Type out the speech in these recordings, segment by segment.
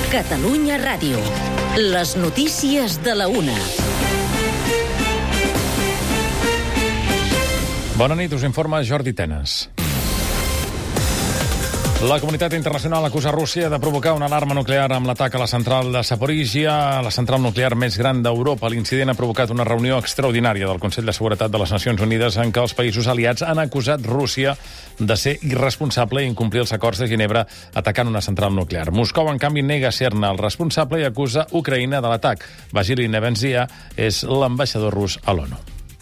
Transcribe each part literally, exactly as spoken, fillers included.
Catalunya Ràdio. Les notícies de la una. Bona nit, us informa Jordi Tenes. La comunitat internacional acusa Rússia de provocar una alarma nuclear amb l'atac a la central de Zaporizhia, la central nuclear més gran d'Europa. L'incident ha provocat una reunió extraordinària del Consell de Seguretat de les Nacions Unides en què els països aliats han acusat Rússia de ser irresponsable i incomplir els acords de Ginebra atacant una central nuclear. Moscou, en canvi, nega ser-ne el responsable i acusa Ucraïna de l'atac. Vasily Nebensia és l'ambaixador rus a l'ONU.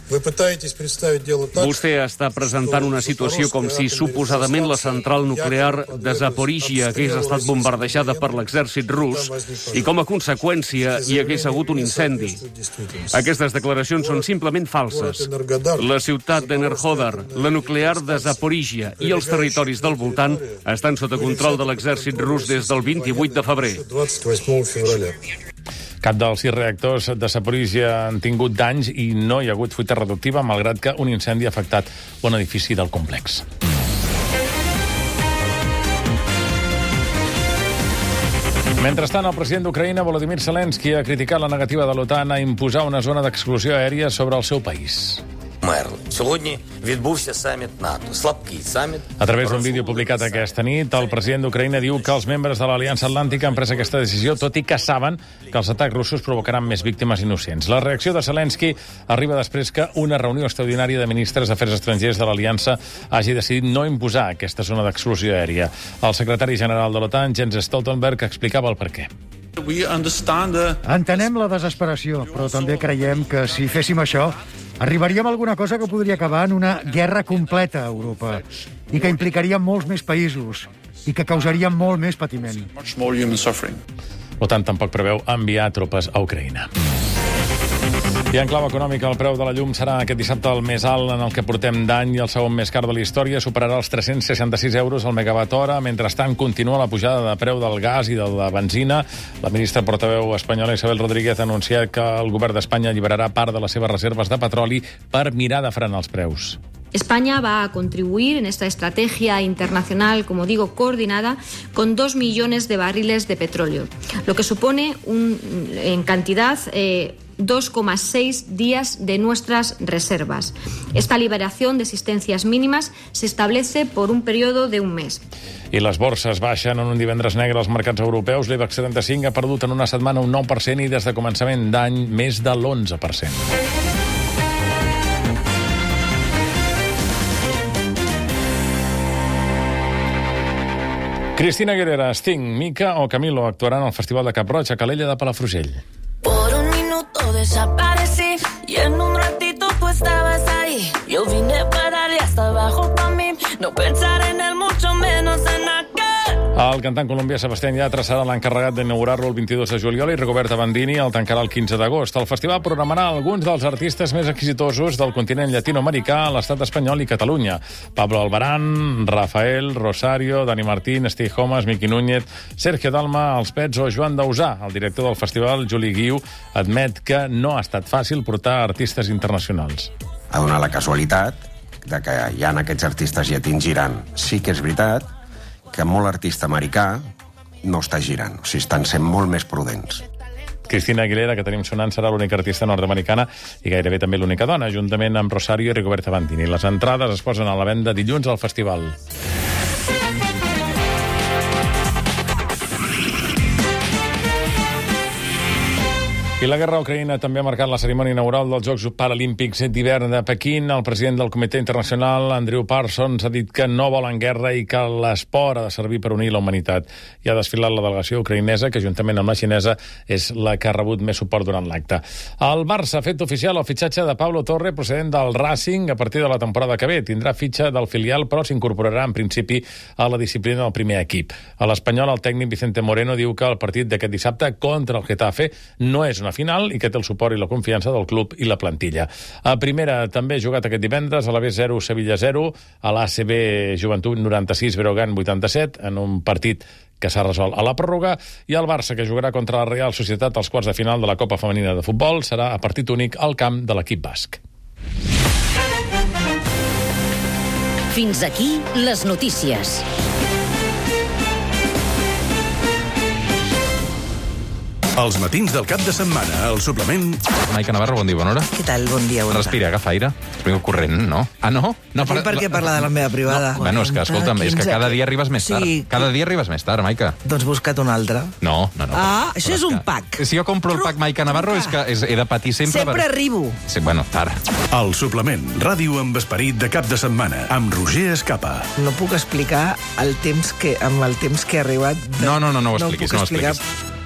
Vostè està presentant una situació com si suposadament la central nuclear de Zaporizhia hagués estat bombardejada per l'exèrcit rus i com a conseqüència hi hagués hagut un incendi. Aquestes declaracions són simplement falses. La ciutat d'Enerhodar, la nuclear de Zaporizhia i els territoris del voltant estan sota control de l'exèrcit rus des del vint-i-vuit de febrer. Cap dels sis reactors de Zaporizhia han tingut danys i no hi ha hagut fuita reductiva, malgrat que un incendi ha afectat un edifici del complex. Mentrestant, el president d'Ucraïna, Volodymyr Zelensky, ha criticat la negativa de l'OTAN a imposar una zona d'exclusió aèria sobre el seu país. A través d'un vídeo publicat aquesta nit, el president d'Ucraïna diu que els membres de l'Aliança Atlàntica han pres aquesta decisió, tot i que saben que els atacs russos provocaran més víctimes innocents. La reacció de Zelensky arriba després que una reunió extraordinària de ministres d'Afers Estrangers de l'Aliança hagi decidit no imposar aquesta zona d'exclusió aèria. El secretari general de l'OTAN, Jens Stoltenberg, explicava el perquè. Entenem la desesperació, però també creiem que si féssim això arribaríem a alguna cosa que podria acabar en una guerra completa a Europa i que implicaria molts més països i que causaria molt més patiment. L'OTAN tampoc preveu enviar tropes a Ucraïna. I en clau econòmica, el preu de la llum serà aquest dissabte el més alt en el que portem d'any i el segon més car de la història. Superarà els tres-cents seixanta-sis euros al megawatt hora. Mentrestant, continua la pujada de preu del gas i de la benzina. La ministra portaveu espanyola Isabel Rodríguez ha anunciat que el govern d'Espanya alliberarà part de les seves reserves de petroli per mirar de frenar els preus. España va a contribuir en esta estrategia internacional, como digo, coordinada, con dos millones de barriles de petróleo, lo que supone un, en cantidad eh, dos coma seis días de nuestras reservas. Esta liberación de existencias mínimas se establece por un periodo de un mes. I les borses baixen en un divendres negre als mercats europeus. L'IBEX setanta-cinc ha perdut en una setmana un nou per cent i des de començament d'any més de l'onze per cent. Cristina Aguilera, Sting, Mika o Camilo actuaran al Festival de Cap-roig a Calella de Palafrugell. Por un minuto desaparecí y en un ratito tú estabas ahí. Yo vine para darle hasta abajo pa' mí, no pensar en él, mucho menos en aquel. El cantant colombià Sebastián Yatra serà l'encarregat d'inaugurar-lo el vint-i-dos de juliol i Rigoberta Bandini el tancarà el quinze d'agost. El festival programarà alguns dels artistes més exitosos del continent llatinoamericà, l'estat espanyol i Catalunya. Pablo Albarán, Rafael, Rosario, Dani Martín, Steve Homes, Miki Núñez, Sergio Dalma, Els Pets o Joan Dausà. El director del festival, Juli Guiu, admet que no ha estat fàcil portar artistes internacionals. Ha donat la casualitat de que hi ha aquests artistes llatins girant. Sí que és veritat que molt artista americà no està girant, o sigui, estan sent molt més prudents. Cristina Aguilera, que tenim sonant, serà l'única artista nord-americana i gairebé també l'única dona, juntament amb Rosario i Rigoberta Bandini. Les entrades es posen a la venda dilluns al festival. I la guerra a Ucraïna també ha marcat la cerimònia inaugural dels Jocs Paralímpics d'hivern de Pequín. El president del Comitè Internacional, Andrew Parsons, ha dit que no volen guerra i que l'esport ha de servir per unir la humanitat. I ha desfilat la delegació ucraïnesa, que juntament amb la xinesa és la que ha rebut més suport durant l'acte. El Barça ha fet oficial el fitxatge de Pablo Torre, procedent del Racing, a partir de la temporada que ve. Tindrà fitxa del filial, però s'incorporarà en principi a la disciplina del primer equip. A l'Espanyol, el tècnic Vicente Moreno diu que el partit d'aquest dissabte contra el Getafe no és una final i que té el suport i la confiança del club i la plantilla. A primera també ha jugat aquest divendres a la B zero Sevilla zero, a l'A C B Joventut noranta-sis Breogán vuitanta-set, en un partit que s'ha resolt a la pròrroga, i el Barça, que jugarà contra la Real Societat als quarts de final de la Copa Femenina de Futbol, serà a partit únic al camp de l'equip basc. Fins aquí les notícies. Els matins del cap de setmana, al suplement... Maica Navarro, bon dia, bona hora. Què tal? Bon dia, bona hora. Respira, agafa aire. Respira el corrent, no? Ah, no? no per, per què parlar de la meva privada? No. Bueno, és que, escolta'm, és que cada dia arribes més tard. Sí. Cada dia arribes més tard, Maica. Doncs busca't un altre. No, no, no. Ah, això és un que, pack. Si jo compro el pack Maica Navarro és que és, he de patir sempre... Sempre per... arribo. Sí, bueno, tard. El suplement, ràdio amb esperit de cap de setmana, amb Roger Escapa. No puc explicar el temps que, amb el temps que he arribat... De... No, no, no, no ho expliquis, no ho expliquis.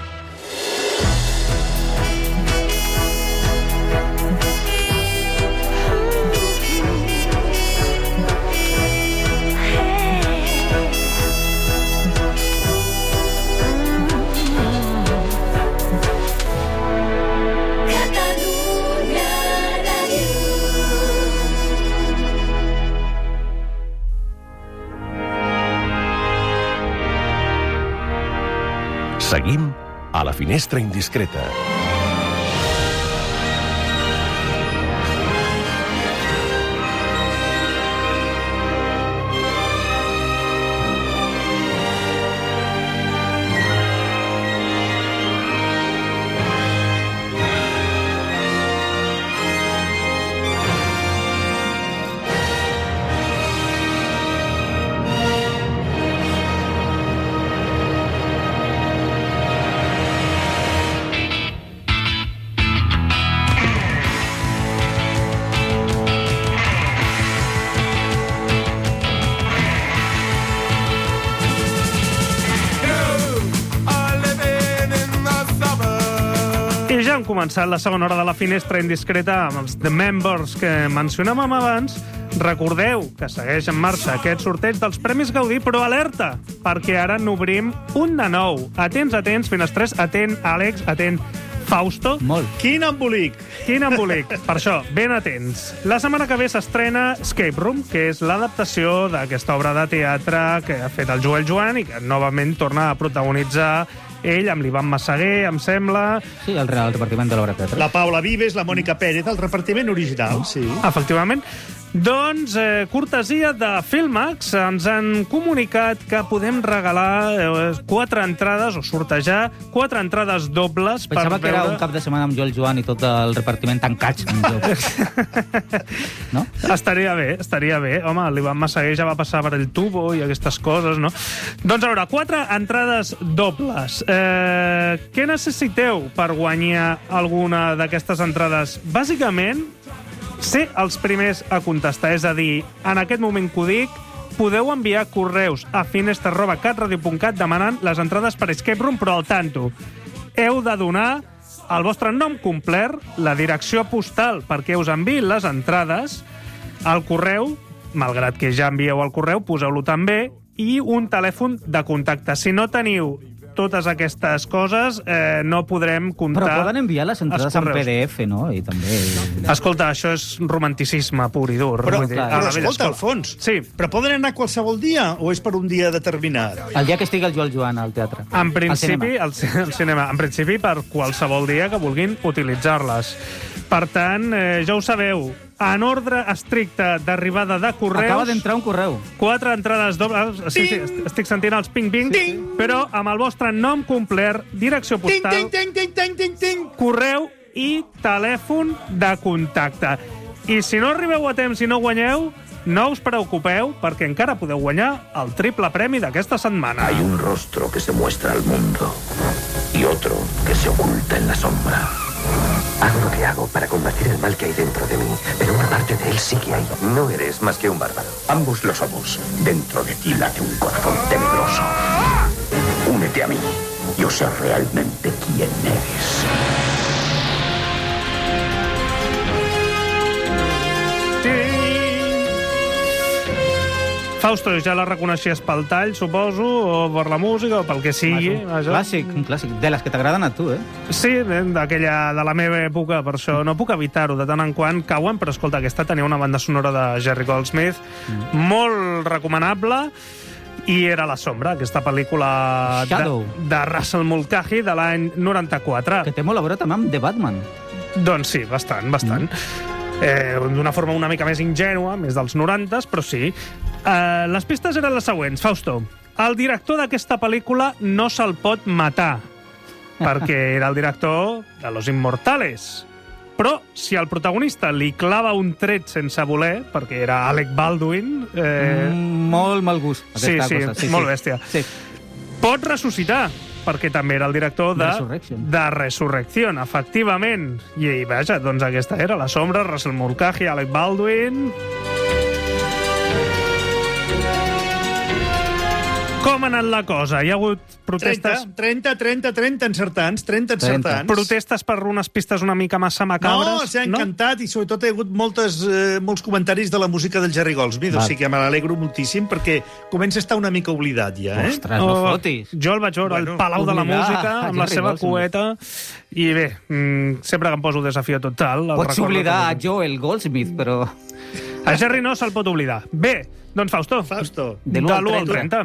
Seguim a la finestra indiscreta. I ja hem començat la segona hora de la finestra indiscreta amb els The Members que mencionàvem abans. Recordeu que segueix en marxa aquest sorteig dels Premis Gaudí, però alerta, perquè ara n'obrim un de nou. Atents, atents, finestrers, atent, Àlex, atent, Fausto. Molt. Quin embolic, quin embolic. Per això, ben atents. La setmana que ve s'estrena Escape Room, que és l'adaptació d'aquesta obra de teatre que ha fet el Joel Joan i que novament torna a protagonitzar ell amb l'Ivan Massaguer, em sembla. Sí, el, el repartiment de l'obra de teatre. La Paula Vives, la Mònica Pérez, el repartiment original, sí. Efectivament. Doncs, eh, cortesia de Filmax, ens han comunicat que podem regalar eh, quatre entrades, o sortejar quatre entrades dobles. Pensava per que veure... era un cap de setmana amb Joel Joan i tot el repartiment tancats. No? Estaria bé, estaria bé. Home, l'Ivan Massaguer ja va passar per el tubo i aquestes coses, no? Doncs, a veure, quatre entrades dobles. Eh, què necessiteu per guanyar alguna d'aquestes entrades? Bàsicament, ser els primers a contestar. És a dir, en aquest moment que ho dic, podeu enviar correus a finestra arroba catradio punt cat demanant les entrades per Escape Room, però al tanto. Heu de donar el vostre nom complet, la direcció postal perquè us enviïn les entrades, el correu, malgrat que ja envieu el correu, poseu-lo també, i un telèfon de contacte. Si no teniu totes aquestes coses, eh, no podrem comptar... Però poden enviar les entrades en P D F, no? I també... Escolta, això és romanticisme pur i dur. Però, dir, però escolta, Alfons, sí. Però poden anar qualsevol dia o és per un dia determinat? El dia que estigui el Joel Joan al teatre. En principi, al cinema. El, el cinema. En principi, per qualsevol dia que vulguin utilitzar-les. Per tant, eh, ja ho sabeu, en ordre estricte d'arribada de correus... Acaba d'entrar un correu. Quatre entrades dobles... Sí, sí, estic sentint els ping-ping, però amb el vostre nom complet, direcció postal, ting, ting, ting, ting, ting, ting. correu i telèfon de contacte. I si no arribeu a temps i no guanyeu, no us preocupeu, perquè encara podeu guanyar el triple premi d'aquesta setmana. Hay un rostro que se muestra al mundo y otro que se oculta en la sombra. Hago lo que hago para combatir el mal que hay dentro de mí, pero una parte de él sigue ahí. No eres más que un bárbaro. Ambos lo somos. Dentro de ti late un corazón tenebroso. Únete a mí. Yo sé realmente quién eres. Fausto, ja la reconeixies pel tall, suposo, o per la música, o pel que sigui. Un clàssic, un clàssic. De les que t'agraden a tu, eh? Sí, d'aquella de la meva època, per això no puc evitar-ho. De tant en quant cauen, però escolta, aquesta tenia una banda sonora de Jerry Goldsmith, mm. molt recomanable, i era La Sombra, aquesta pel·lícula de, de Russell Mulcahy de l'any noranta-quatre. Que té molt a veure també amb The Batman. Doncs sí, bastant, bastant. Mm. Eh, d'una forma una mica més ingènua, més dels norantes, però sí. Eh, les pistes eren les següents. Fausto, el director d'aquesta pel·lícula no se'l pot matar. perquè era el director de Los Inmortales. Però si al protagonista li clava un tret sense voler, perquè era Alec Baldwin... Eh... Mm, molt mal gust, aquesta sí, sí, cosa. Sí, molt sí. bèstia. Sí. Pot ressuscitar, perquè també era el director de Resurrection. de Resurrección, efectivament. I, vaja, doncs aquesta era La Sombra, Russell Mulcahy, Alec Baldwin... Com ha anat la cosa? Hi ha hagut protestes... trenta, trenta, trenta encertants, trenta encertants. Protestes per unes pistes una mica massa macabres? No, s'ha encantat no? I sobretot hi ha hagut moltes, eh, molts comentaris de la música del Jerry Goldsmith, o sigui que me l'alegro moltíssim perquè comença a estar una mica oblidat ja. Eh? Ostres, no fotis. Jo el vaig veure al bueno, Palau de la Música amb la seva cueta i bé, mm, sempre que em poso desafio total... Pots oblidar a Joel Goldsmith, però... A Jerry no se'l pot oblidar. Bé, doncs Fausto, Fausto. de l'u al trenta.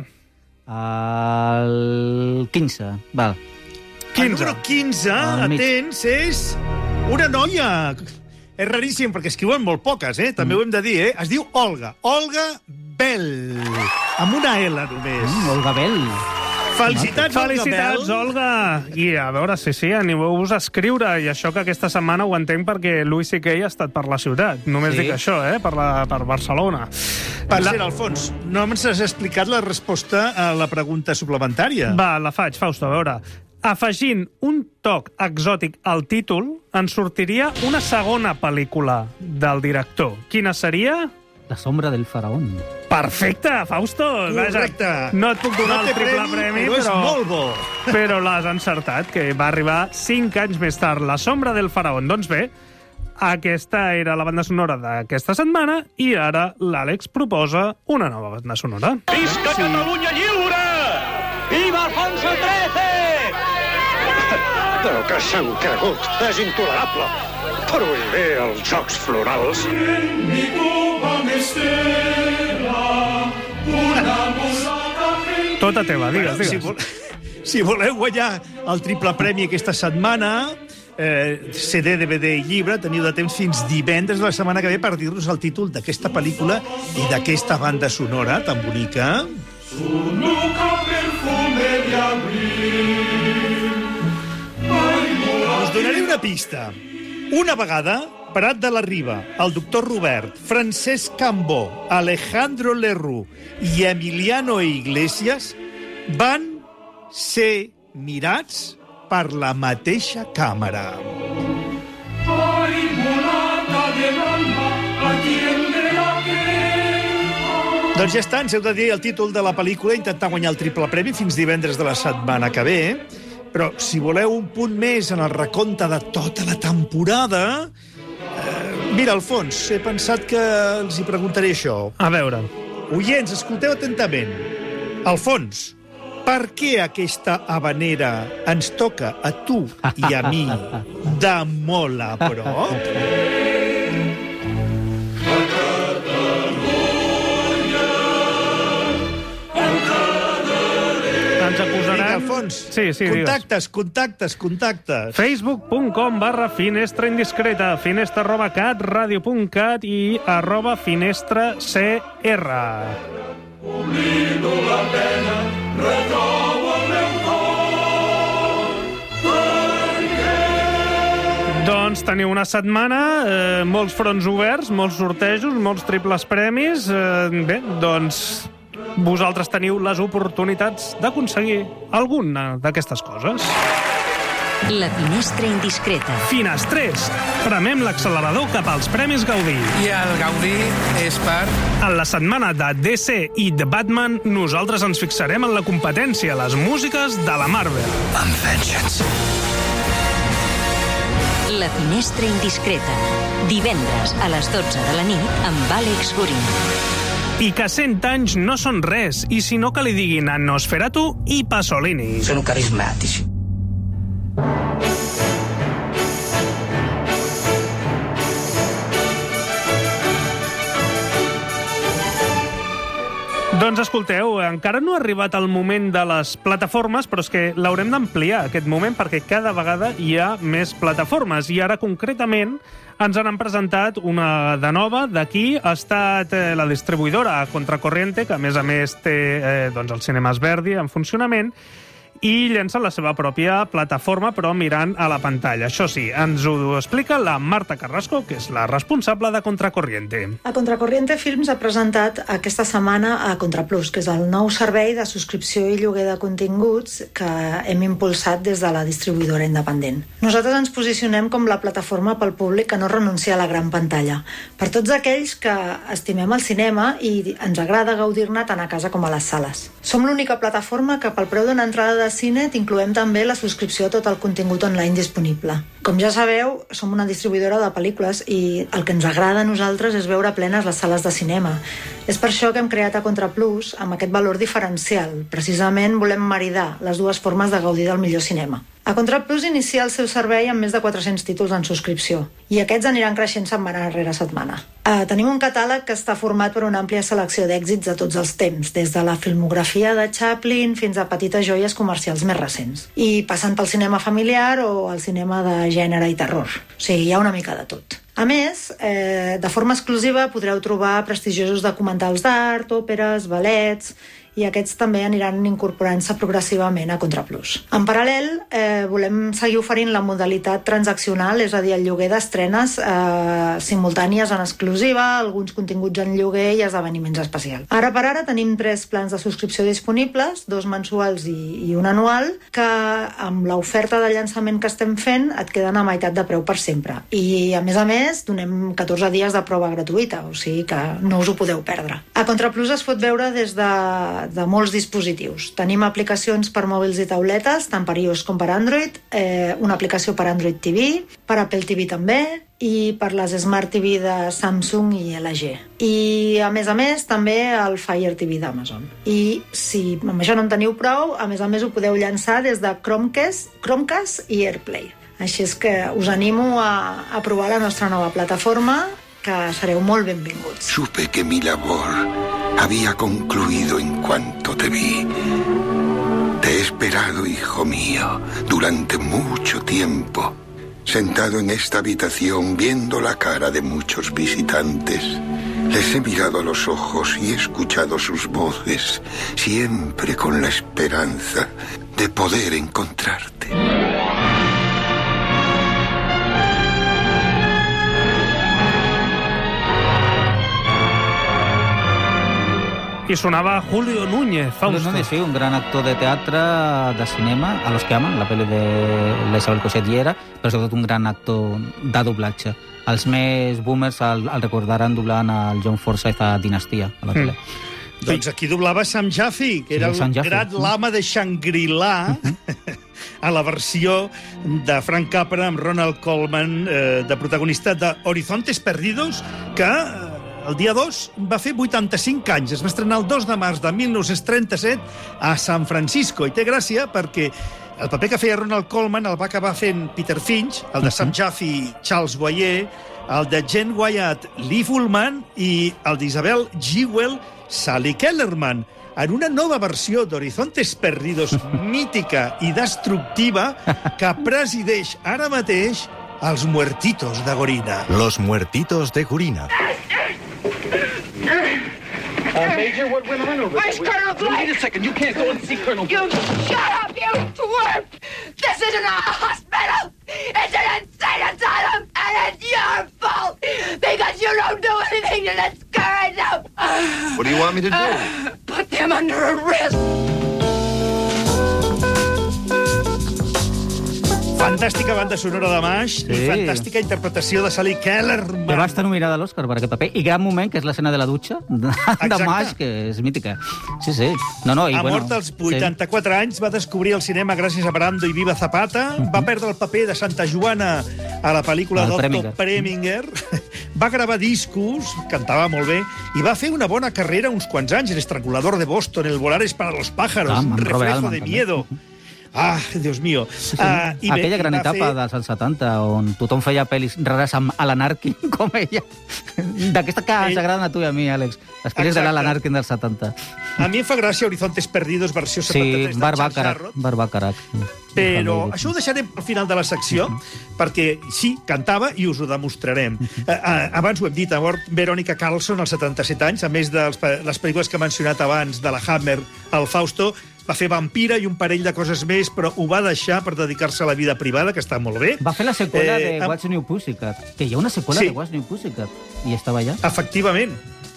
El quinze, val. quinze. El número quinze, atents, és una noia. És raríssim, perquè escriuen molt poques, eh? També mm. ho hem de dir, eh? Es diu Olga. Olga Bell. Amb una L, només. Mm, Olga Bell. Felicitats, Felicitats, Olga. I a veure, sí, sí, animeu-vos a escriure. I això que aquesta setmana ho entenc perquè Louis C K ha estat per la ciutat. Només sí. dic això, eh? Per, la, per Barcelona. Per la... cert, Alfons, no ens has explicat la resposta a la pregunta suplementària. Va, la faig, Fausto, a veure. Afegint un toc exòtic al títol, ens sortiria una segona pel·lícula del director. Quina seria? La sombra del faraón. Perfecte, Fausto. Correcte. No et puc donar no el triple premi, premi però, però, és molt bo. però l'has encertat, que va arribar cinc anys més tard. La sombra del faraón. Doncs bé, aquesta era la banda sonora d'aquesta setmana i ara l'Àlex proposa una nova banda sonora. Visca sí. Catalunya lliure! Viva Alfonso trece! Però que s'han cregut. És intolerable. Prohibir els jocs florals. Tota teva, digues, digues. Si, vol, si voleu guanyar el triple premi aquesta setmana, eh, C D, D V D i llibre, teniu de temps fins divendres de la setmana que ve per dir-nos el títol d'aquesta pel·lícula i d'aquesta banda sonora tan bonica. Us donaré una pista. Una vegada, Prat de la Riba, el doctor Robert, Francesc Cambó, Alejandro Lerroux i Emiliano Iglesias van ser mirats per la mateixa càmera. Doncs ja està, ens heu de dir el títol de la pel·lícula i intentar guanyar el triple premi fins divendres de la setmana que ve. Però si voleu un punt més en el recompte de tota la temporada... Eh, mira, Alfons, he pensat que els hi preguntaré això. A veure. Oients, escolteu atentament. Alfons, per què aquesta habanera ens toca a tu i a mi de molt a prop? Ens acusaran... Vinga, Alfons, sí, sí, contactes, contactes, contactes. Facebook.com barra finestra indiscreta, finestra arroba catradio punt cat i arroba finestra cr. Oblido la pena, retrobo el meu cor, perquè... Doncs teniu una setmana, eh, molts fronts oberts, molts sortejos, molts triples premis. Eh, bé, doncs... vosaltres teniu les oportunitats d'aconseguir alguna d'aquestes coses. La finestra indiscreta. Finestrers. Premem l'accelerador cap als Premis Gaudí. I el Gaudí és per... En la setmana de D C i The Batman, nosaltres ens fixarem en la competència, les músiques de la Marvel. Amb vengeance. La finestra indiscreta. Divendres a les dotze de la nit amb Àlex Gorina. I que cent anys no són res, i si no que li diguin a Nosferatu i Pasolini. Sono carismatici. Doncs escolteu, encara no ha arribat el moment de les plataformes, però és que l'haurem d'ampliar, aquest moment, perquè cada vegada hi ha més plataformes. I ara, concretament, ens han presentat una de nova. D'aquí ha estat eh, la distribuïdora Contracorriente, que a més a més té eh, doncs, els cinemes Verdi en funcionament, i llencen la seva pròpia plataforma, però mirant a la pantalla. Això sí, ens ho explica la Marta Carrasco, que és la responsable de Contracorriente. A Contracorriente Films ha presentat aquesta setmana a Contraplus, que és el nou servei de subscripció i lloguer de continguts que hem impulsat des de la distribuïdora independent. Nosaltres ens posicionem com la plataforma pel públic que no renuncia a la gran pantalla. Per tots aquells que estimem el cinema i ens agrada gaudir-ne tant a casa com a les sales. Som l'única plataforma que pel preu d'una entrada de cine incloem també la subscripció a tot el contingut online disponible. Com ja sabeu, som una distribuïdora de pel·lícules i el que ens agrada a nosaltres és veure plenes les sales de cinema. És per això que hem creat a Contraplus amb aquest valor diferencial. Precisament volem maridar les dues formes de gaudir del millor cinema. A Contraplus inicia el seu servei amb més de quatre-cents títols en subscripció i aquests aniran creixent setmana rere setmana. Uh, tenim un catàleg que està format per una àmplia selecció d'èxits de tots els temps, des de la filmografia de Chaplin fins a petites joies comercials més recents, i passant pel cinema familiar o el cinema de gènere i terror. O sigui, hi ha una mica de tot. A més, eh, de forma exclusiva podreu trobar prestigiosos documentals d'art, òperes, ballets, i aquests també aniran incorporant-se progressivament a Contraplus. En paral·lel, eh, volem seguir oferint la modalitat transaccional, és a dir, el lloguer d'estrenes eh, simultànies en exclusiva, alguns continguts en lloguer i esdeveniments especials. Ara per ara tenim tres plans de subscripció disponibles, dos mensuals i, i un anual, que amb l'oferta de llançament que estem fent et queden a meitat de preu per sempre. I, a més a més, donem catorze dies de prova gratuïta, o sigui que no us ho podeu perdre. A Contraplus es pot veure des de de molts dispositius. Tenim aplicacions per mòbils i tauletes, tant per iOS com per Android, eh, una aplicació per Android T V, per Apple T V també, i per les Smart T V de Samsung i L G. I, a més a més, també el Fire T V d'Amazon. I, si amb això no en teniu prou, a més a més ho podeu llançar des de Chromecast, Chromecast i AirPlay. Així és que us animo a, a provar la nostra nova plataforma, que sereu molt benvinguts. Supe que mi labor había concluido en cuanto te vi. Te he esperado, hijo mío, durante mucho tiempo, sentado en esta habitación viendo la cara de muchos visitantes. Les he mirado a los ojos y he escuchado sus voces, siempre con la esperanza de poder encontrarte. I sonava Julio Núñez, Fausto. Julio Núñez, sí, un gran actor de teatre, de cinema, a los que aman, la pel·li de la Isabel Coixet hi era, però sobretot un gran actor de doblatge. Els més boomers el, el recordaran doblant el John Forsythe a Dinastia, a la tele. Mm. Doncs aquí doblava Sam Jaffe, que era sí, el gran lama de Shangri-La, a la versió de Frank Capra amb Ronald Colman, eh, de protagonista de Horizontes Perdidos, que el dia dos va fer vuitanta-cinc anys. Es va estrenar el dos de març de mil nou-cents trenta-set a San Francisco. I té gràcia perquè el paper que feia Ronald Colman el va acabar fent Peter Finch, el de Sam Jaffe i Charles Boyer, el de Jen Wyatt, Liv Ullmann i el d'Isabel Jewell, Sally Kellerman, en una nova versió d'Horizontes Perdidos mítica i destructiva que presideix ara mateix els Muertitos de Gorina. Los Muertitos de Gorina. Uh, Major, what went on over there? Where's Colonel Blake? Wait a second, you can't go and see Colonel You shut up, you twerp! This isn't a hospital! It's an insane asylum, and it's your fault! Because you don't do anything to discourage them! What do you want me to do? Uh, put them under arrest! Fantàstica banda sonora de Mash sí. I fantàstica interpretació de Sally Kellerman. Que va estar nominada a l'Òscar per aquest paper. I gran moment, que és l'escena de la dutxa de, de Mash, que és mítica. Sí, sí. No, no, i, ha bueno, mort als vuitanta-quatre sí. anys, va descobrir el cinema gràcies a Brando i Viva Zapata, uh -huh. va perdre el paper de Santa Joana a la pel·lícula Doctor Preminger, Preminger. Va gravar discos, cantava molt bé, i va fer una bona carrera uns quants anys, El Estrangulador de Boston, El volar es para los pájaros, ah, Reflejo de miedo... Ah, Dios mío. Sí, sí. Uh, i Aquella bé, gran etapa fer... dels anys setanta, on tothom feia pel·lis rares amb Alan Arkin, com ella. D'aquesta que ens agraden a tu i a mi, Àlex. Les pel·lis de l'Alan Arkin dels setanta. A mi em fa gràcia Horizontes Perdidos, versió setanta-tres sí, de Charles Jarrod. Barbàcarac. Però això ho deixarem al final de la secció, perquè sí, cantava i us ho demostrarem. Uh, uh, abans ho hem dit, ha mort Verónica Carlson als setanta-set anys, a més de les pel·lícules que he mencionat abans, de la Hammer, el Fausto, va fer Vampira i un parell de coses més, però ho va deixar per dedicar-se a la vida privada, que està molt bé. Va fer la seqüela Eh, de amb- What's New Pussycat, que hi ha una seqüela Sí. de What's New Pussycat, i estava allà. Efectivament.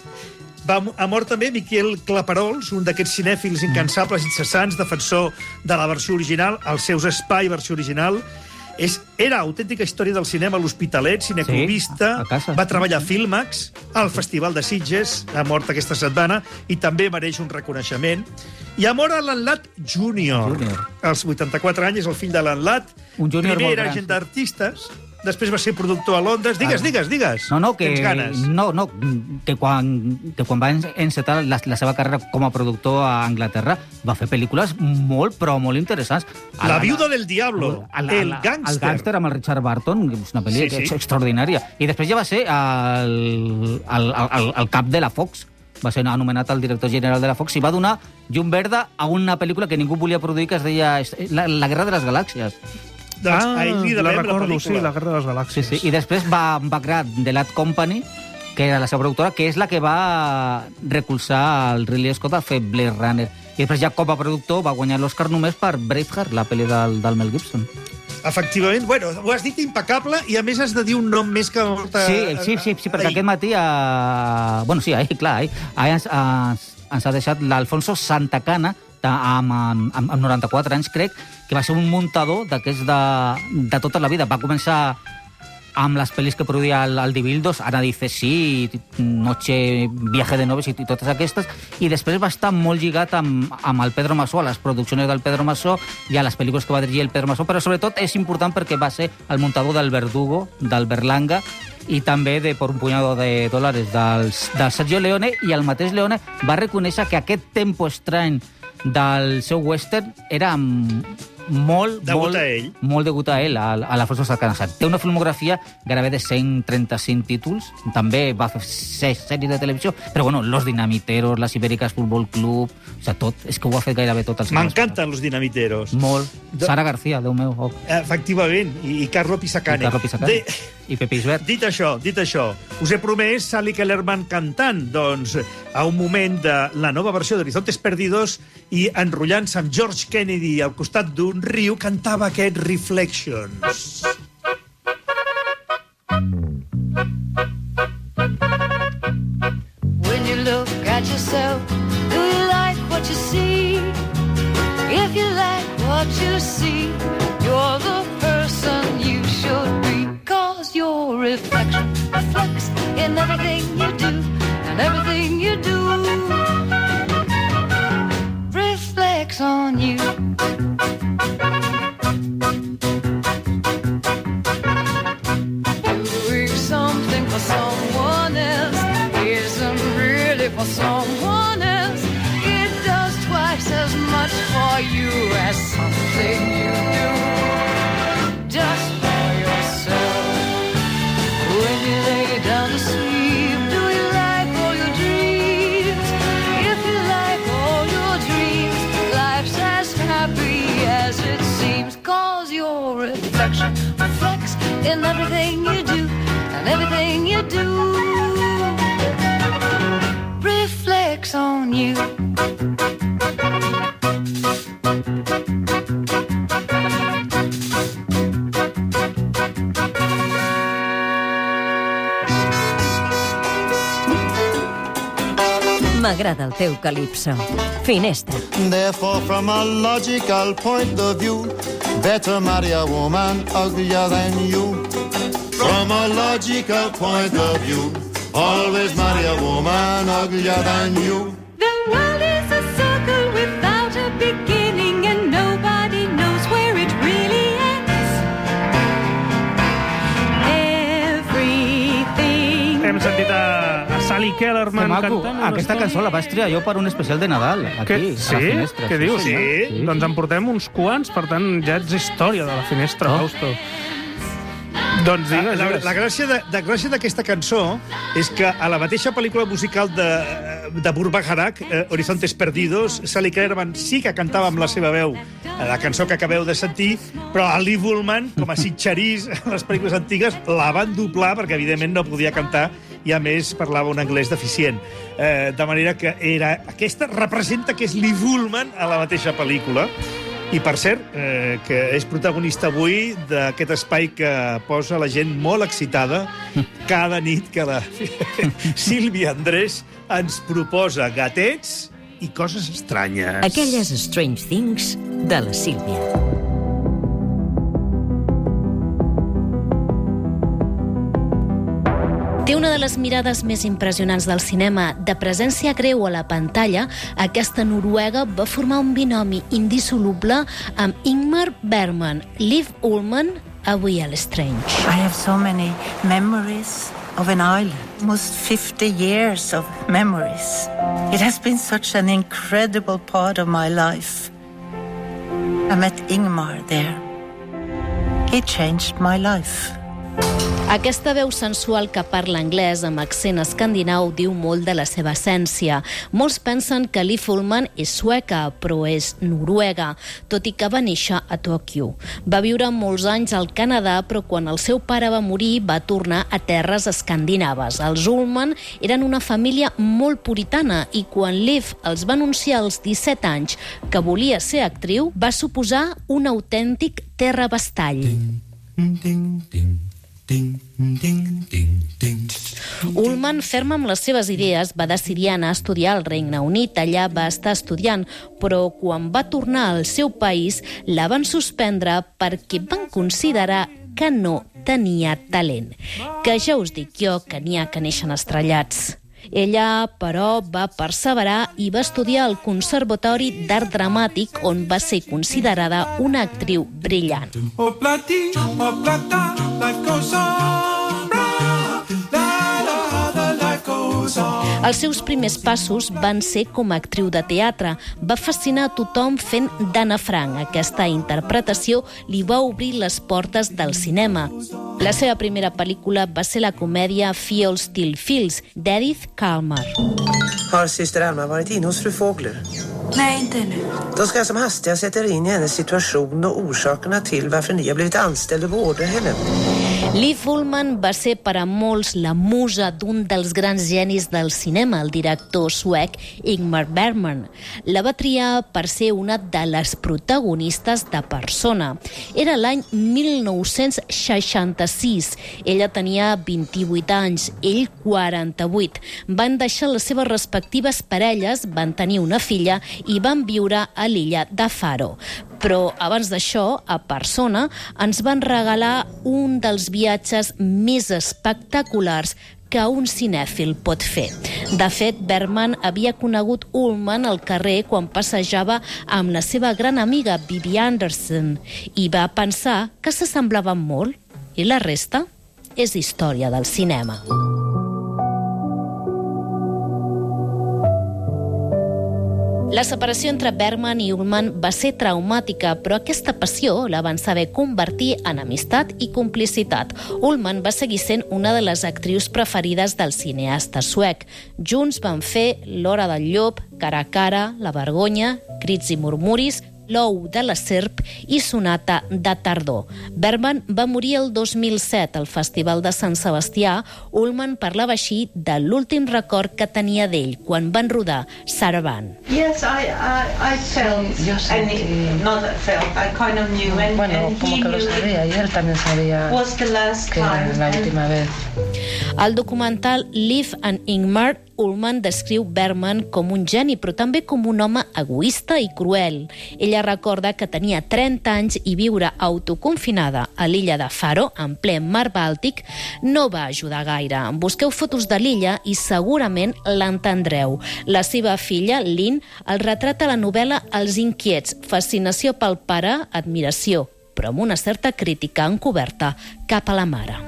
Va, ha mort també Miquel Claperols, un d'aquests cinèfils incansables, incessants, defensor de la versió original, els seus Espai, versió original. És, era autèntica història del cinema a l'Hospitalet, cineclubista, Sí, a casa. va treballar a Filmax, al Festival de Sitges, ha mort aquesta setmana, i també mereix un reconeixement. I ha mort Alan Ladd júnior. Júnior. Als vuitanta-quatre anys, és el fill d'Alan Ladd. Un júnior Primer molt era gran, agent sí. d'artistes, després va ser productor a Londres. Digues, Ah. digues, digues. No, no, que, Tens ganes. no, no, que quan, que quan va encetar la, la seva carrera com a productor a Anglaterra va fer pel·lícules molt, però molt interessants. A La viuda del diablo, a la- el a la- gàngster. El gàngster amb el Richard Barton, és una pel·li Sí, sí. extraordinària. I després ja va ser el, el, el, el cap de la Fox. Va ser anomenat el director general de la Fox i va donar llum verda a una pel·lícula que ningú volia produir, que es deia La, la Guerra de les Galàxies. Doncs Ah, a ell li la devem la recordo, pel·lícula. sí, La Guerra de les Galàxies. Sí, sí. I després va, va crear The Ladd Company, que era la seva productora, que és la que va recolzar el Ridley Scott a fer Blade Runner. I després ja com a productor va guanyar l'Oscar només per Braveheart, la pel·li del, del Mel Gibson. Efectivament, bueno, ho has dit impecable i a més has de dir un nom més que... Molta... Sí, sí, sí, sí perquè aquest matí... Uh... Bueno, sí, ahir, clar, ahir, ahir ens, uh, ens ha deixat l'Alfonso Santacana, amb, amb, amb noranta-quatre anys, crec, que va ser un muntador d'aquests de, de tota la vida. Va començar amb les pel·lis que produïa el, el Dibildos, Ana dice sí, Noche, Viaje de Noves i, i totes aquestes, i després va estar molt lligat amb, amb el Pedro Masó, a les produccions del Pedro Masó i a les pel·lícules que va dirigir el Pedro Masó, però sobretot és important perquè va ser el muntador del Verdugo, del Berlanga, i també de Por un puñado de dòlars del, del Sergio Leone, i el mateix Leone va reconèixer que aquest tempo estrany del seu western era molt, Degut molt, a ell. molt degut a ell, a, a l'Alfonso Santacana. Té una filmografia gairebé de cent trenta-cinc títols, també va fer ses sèries de televisió, però bueno, Los Dinamiteros, Las Ibéricas Fútbol Club, o sigui, tot, és que ho ha fet gairebé tot el cinema. M'encanten los dinamiteros. Molt. De- Sara García, Déu meu. Oh. Efectivament, i, i Carlo Pisacane. I Carlo Pisacane. De... I Pepe Isbert. Dit això, dit això, us he promès Sally Kellerman cantant, doncs, a un moment de la nova versió d'Horizontes Perdidos i enrotllant-se amb George Kennedy al costat d'un riu, cantava aquest Reflections. When you look at yourself, do you like what you see? If you like what you see, you're the person you should be. Cause your reflection reflects in everything you do, and everything you do reflects on you. Doing something for someone else isn't really for someone else. It does twice as much for you as something you do just for yourself. When you lay down to sleep, do you like all your dreams? If you like all your dreams, life's as happy as it seems. Cause your reflection reflects in everything you do, and everything you do reflects on you. M'agrada el teu calipso. Finestra. Therefore, from a logical point of view, better marry a woman uglier than you. From a logical point of view, always marry a woman uglier than you. The world is a circle without a beginning, and nobody knows where it really ends. Everything. Hem sentit a, a Sally Kellerman Que maco. cantant. Aquesta cançó la vaig triar jo per un especial de Nadal, aquí, Que, a la sí? finestra. Què dius? Sí, Sí? Doncs en portem uns quants, per tant, ja ets història de la finestra, Oh. Fausto. Doncs La, digues, la, digues. la gràcia de, de gràcia d'aquesta cançó és que a la mateixa pel·lícula musical de, de Burbach, eh, Horizontes Perdidos, Sally Kellerman sí que cantava amb la seva veu la cançó que acabeu de sentir, però a Lee Bullman, com a Sitcharís a les pel·lícules antigues, la van doblar perquè, evidentment, no podia cantar i a més parlava un anglès deficient. Eh, de manera que era... Aquesta representa que és Liv Ullmann a la mateixa pel·lícula. I, per cert, eh, que és protagonista avui d'aquest espai que posa la gent molt excitada cada nit que la Sílvia Andrés ens proposa gatets i coses estranyes. Aquelles Strange Things de la Sílvia. Té una de les mirades més impressionants del cinema. De presència greu a la pantalla, aquesta noruega va formar un binomi indissoluble amb Ingmar Bergman, Liv Ullmann, avui a l'Strange. I have so many memories of an island. Almost fifty years of memories. It has been such an incredible part of my life. I met Ingmar there. He changed my life. Aquesta veu sensual que parla anglès amb accent escandinau diu molt de la seva essència. Molts pensen que Liv Ullmann és sueca, però és noruega, tot i que va néixer a Tòquio. Va viure molts anys al Canadà, però quan el seu pare va morir va tornar a terres escandinaves. Els Ullmann eren una família molt puritana i quan Liv els va anunciar als disset anys que volia ser actriu, va suposar un autèntic terrabastall. Ullmann, ferma amb les seves idees, va decidir anar a estudiar al Regne Unit. Allà va estar estudiant, però quan va tornar al seu país la van suspendre perquè van considerar que no tenia talent. Que ja us dic jo que n'hi ha que neixen estrellats. Ella, però, va perseverar i va estudiar al Conservatori d'Art Dramàtic, on va ser considerada una actriu brillant. Oh, platí, oh, plata, life goes on, la, la, the life goes on. Els seus primers passos van ser com a actriu de teatre. Va fascinar a tothom fent d'Anna Frank. Aquesta interpretació li va obrir les portes del cinema. La seva primera pel·lícula va ser la comèdia Feel Still Feels, d'Edith Kalmar. Har syster Alma varit inne hos fru Fågler? Nej, inte nu. Då ska jag som hastigast sätta in i hennes situation och orsakerna till varför ni har blivit anställd och vårdar henne. Liv Ullmann va ser per a molts la musa d'un dels grans genis del cinema, el director suec Ingmar Bergman. La va triar per ser una de les protagonistes de Persona. Era l'any mil nou-cents seixanta-sis. Ella tenia vint-i-vuit anys, ell quaranta-vuit. Van deixar les seves respectives parelles, van tenir una filla i van viure a l'illa de Faro. Però abans d'això, a Persona, ens van regalar un dels viatges més espectaculars que un cinèfil pot fer. De fet, Bergman havia conegut Ullmann al carrer quan passejava amb la seva gran amiga Bibi Andersson i va pensar que s'assemblaven molt. I la resta és història del cinema. La separació entre Bergman i Ullmann va ser traumàtica, però aquesta passió la van saber convertir en amistat i complicitat. Ullmann va seguir sent una de les actrius preferides del cineasta suec. Junts van fer L'hora del llop, Cara a cara, La vergonya, Crits i murmuris, L'ou de la serp i Sonata de tardor. Bergman va morir el dos mil set al Festival de Sant Sebastià. Ullmann parlava així de l'últim record que tenia d'ell quan van rodar Saraband. Yes, I, I, I felt, and it, not felt, I kind of knew, and, bueno, and como he que lo knew sabía, y él también sabía was the last que time. era la última vez. Al documental Liv and Ingmar, Ullmann descriu Bergman com un geni, però també com un home egoista i cruel. Ella recorda que tenia trenta anys i viure autoconfinada a l'illa de Faro, en ple mar Bàltic, no va ajudar gaire. Busqueu fotos de l'illa i segurament l'entendreu. La seva filla, Lynn, el retrata a la novel·la Els inquiets, fascinació pel pare, admiració, però amb una certa crítica encoberta cap a la mare.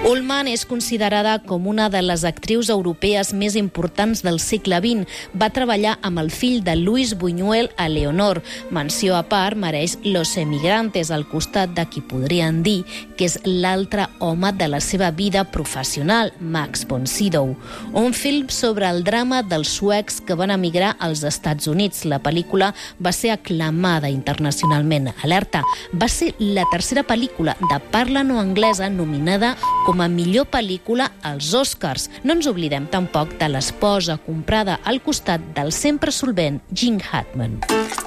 Ullman és considerada com una de les actrius europees més importants del segle vint. Va treballar amb el fill de Luis Buñuel a Leonor. Menció a part mereix Los Emigrantes, al costat de qui podrien dir que és l'altre home de la seva vida professional, Max von Sydow. Un film sobre el drama dels suecs que van emigrar als Estats Units. La pel·lícula va ser aclamada internacionalment. Alerta, va ser la tercera pel·lícula de parla no anglesa nominada com a millor pel·lícula als Oscars. No ens oblidem tampoc de l'esposa comprada al costat del sempre solvent Gene Hackman.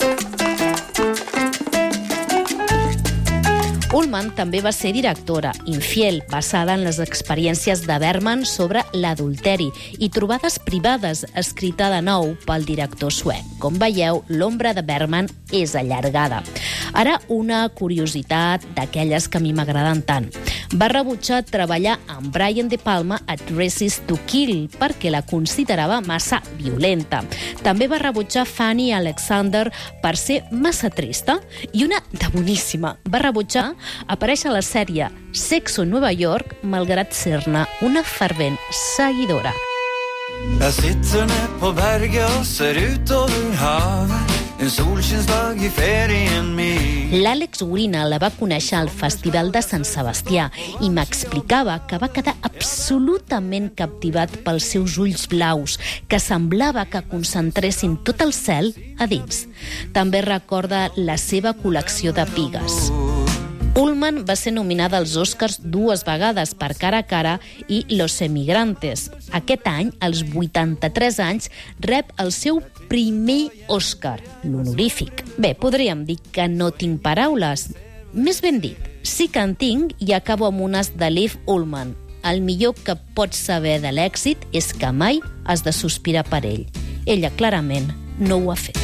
Ullman també va ser directora, Infiel, basada en les experiències de Bergman sobre l'adulteri, i Trobades privades, escrita de nou pel director suec. Com veieu, l'ombra de Bergman és allargada. Ara, una curiositat d'aquelles que a mi m'agraden tant. Va rebutjar treballar amb Brian De Palma a Dresses to Kill perquè la considerava massa violenta. També va rebutjar Fanny Alexander per ser massa trista, i una de boníssima. Va rebutjar aparèixer a la sèrie Sexo en Nova York, malgrat ser-ne una fervent seguidora. Jeg sitter ned på berget og ser utover havet. En solskinsdag i ferien min. L'Àlex Urina la va conèixer al Festival de Sant Sebastià i m'explicava que va quedar absolutament captivat pels seus ulls blaus, que semblava que concentressin tot el cel a dins. També recorda la seva col·lecció de pigues. Ullman va ser nominada als Oscars dues vegades per Cara a cara i Los Emigrantes. Aquest any, als vuitanta-tres anys, rep el seu primer Oscar, l'honorífic. Bé, podríem dir que no tinc paraules. Més ben dit, sí que en tinc, i acabo amb unes de Liv Ullman. El millor que pots saber de l'èxit és que mai has de sospirar per ell. Ella clarament no ho ha fet.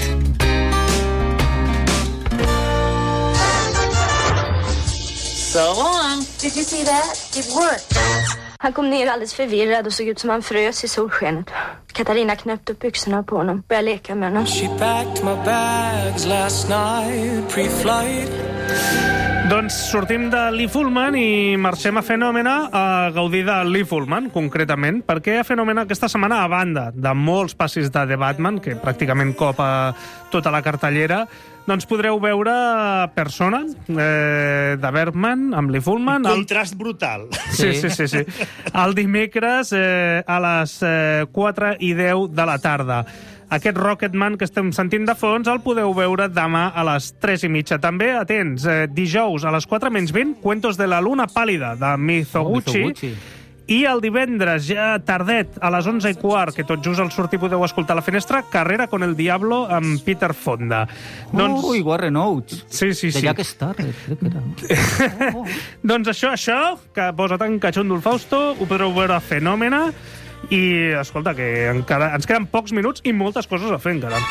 So long. Did you see that? It worked. Han kom ner alldeles förvirrad och såg ut som han frös i solskenet. Katarina knöpte upp byxorna på honom och började leka med honom. She packed my bags last night, pre-flight. Doncs sortim de Liv Ullman i marxem a Fenòmena a gaudir de Liv Ullman, concretament, perquè a Fenòmena aquesta setmana, a banda de molts passis de The Batman, que pràcticament copa tota la cartellera, doncs podreu veure Persona, eh, de Bergman, amb Liv Ullman. Un contrast el... brutal. Sí, sí, sí, sí. El dimecres eh, a les eh, quatre i deu de la tarda. Aquest Rocketman que estem sentint de fons el podeu veure demà a les tres i mitja. També, atents, eh, dijous a les quatre menys vint, Cuentos de la Luna Pàlida, de Mizoguchi. Oh, Mizoguchi. I el divendres, ja tardet, a les onze i quart, que tot just al sortir podeu escoltar a la finestra, Carrera con el Diablo amb Peter Fonda. Oh, doncs... Ui, Warren Oates. Sí, sí, sí. De Jack Starrett, crec que era. Oh. Doncs això, això, que posa tan cachondo el Fausto, ho podreu veure a Fenòmena. I, escolta, que encara ens queden pocs minuts i moltes coses a fer encara.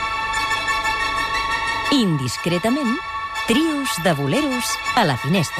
Indiscretament, trios de boleros a la finestra.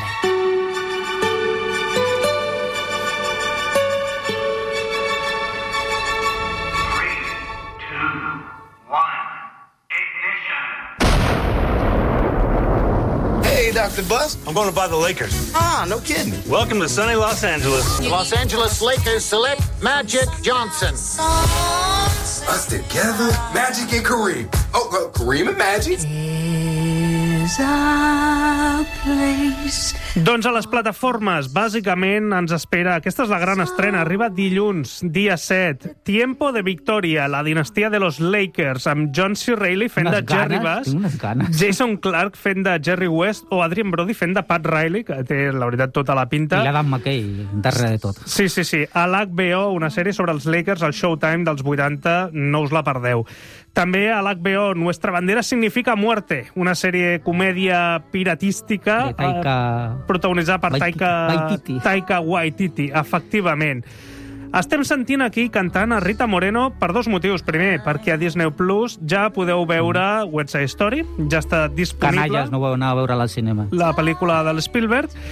Doctor Bust? I'm going to buy the Lakers. Ah, no kidding. Welcome to sunny Los Angeles. The Los Angeles Lakers select Magic Johnson. Us together, Magic and Kareem. Oh, uh, Kareem and Magic. There's a place... Doncs a les plataformes, bàsicament, ens espera... Aquesta és la gran estrena. Arriba dilluns, dia set. Tiempo de Victoria, la dinastia de los Lakers, amb John C. Reilly fent unes de Jerry ganes, Buss, Jason Clarke fent de Jerry West o Adrien Brody fent de Pat Riley, que té, la veritat, tota la pinta. I l'Adam McKay, darrere de tot. Sí, sí, sí. A l'H B O, una sèrie sobre els Lakers, al Showtime dels vuitanta, no us la perdeu. També a l'H B O, Nuestra bandera significa muerte, una sèrie comèdia piratística de Taika... eh, protagonitzada per Waititi. Taika Waititi. Taika Waititi, efectivament. Estem sentint aquí cantant a Rita Moreno per dos motius. Primer, perquè a Disney Plus ja podeu veure West Side Story, ja està disponible. Canalles, no vau anar a veure-la al cinema. La pel·lícula de l'Spielberg.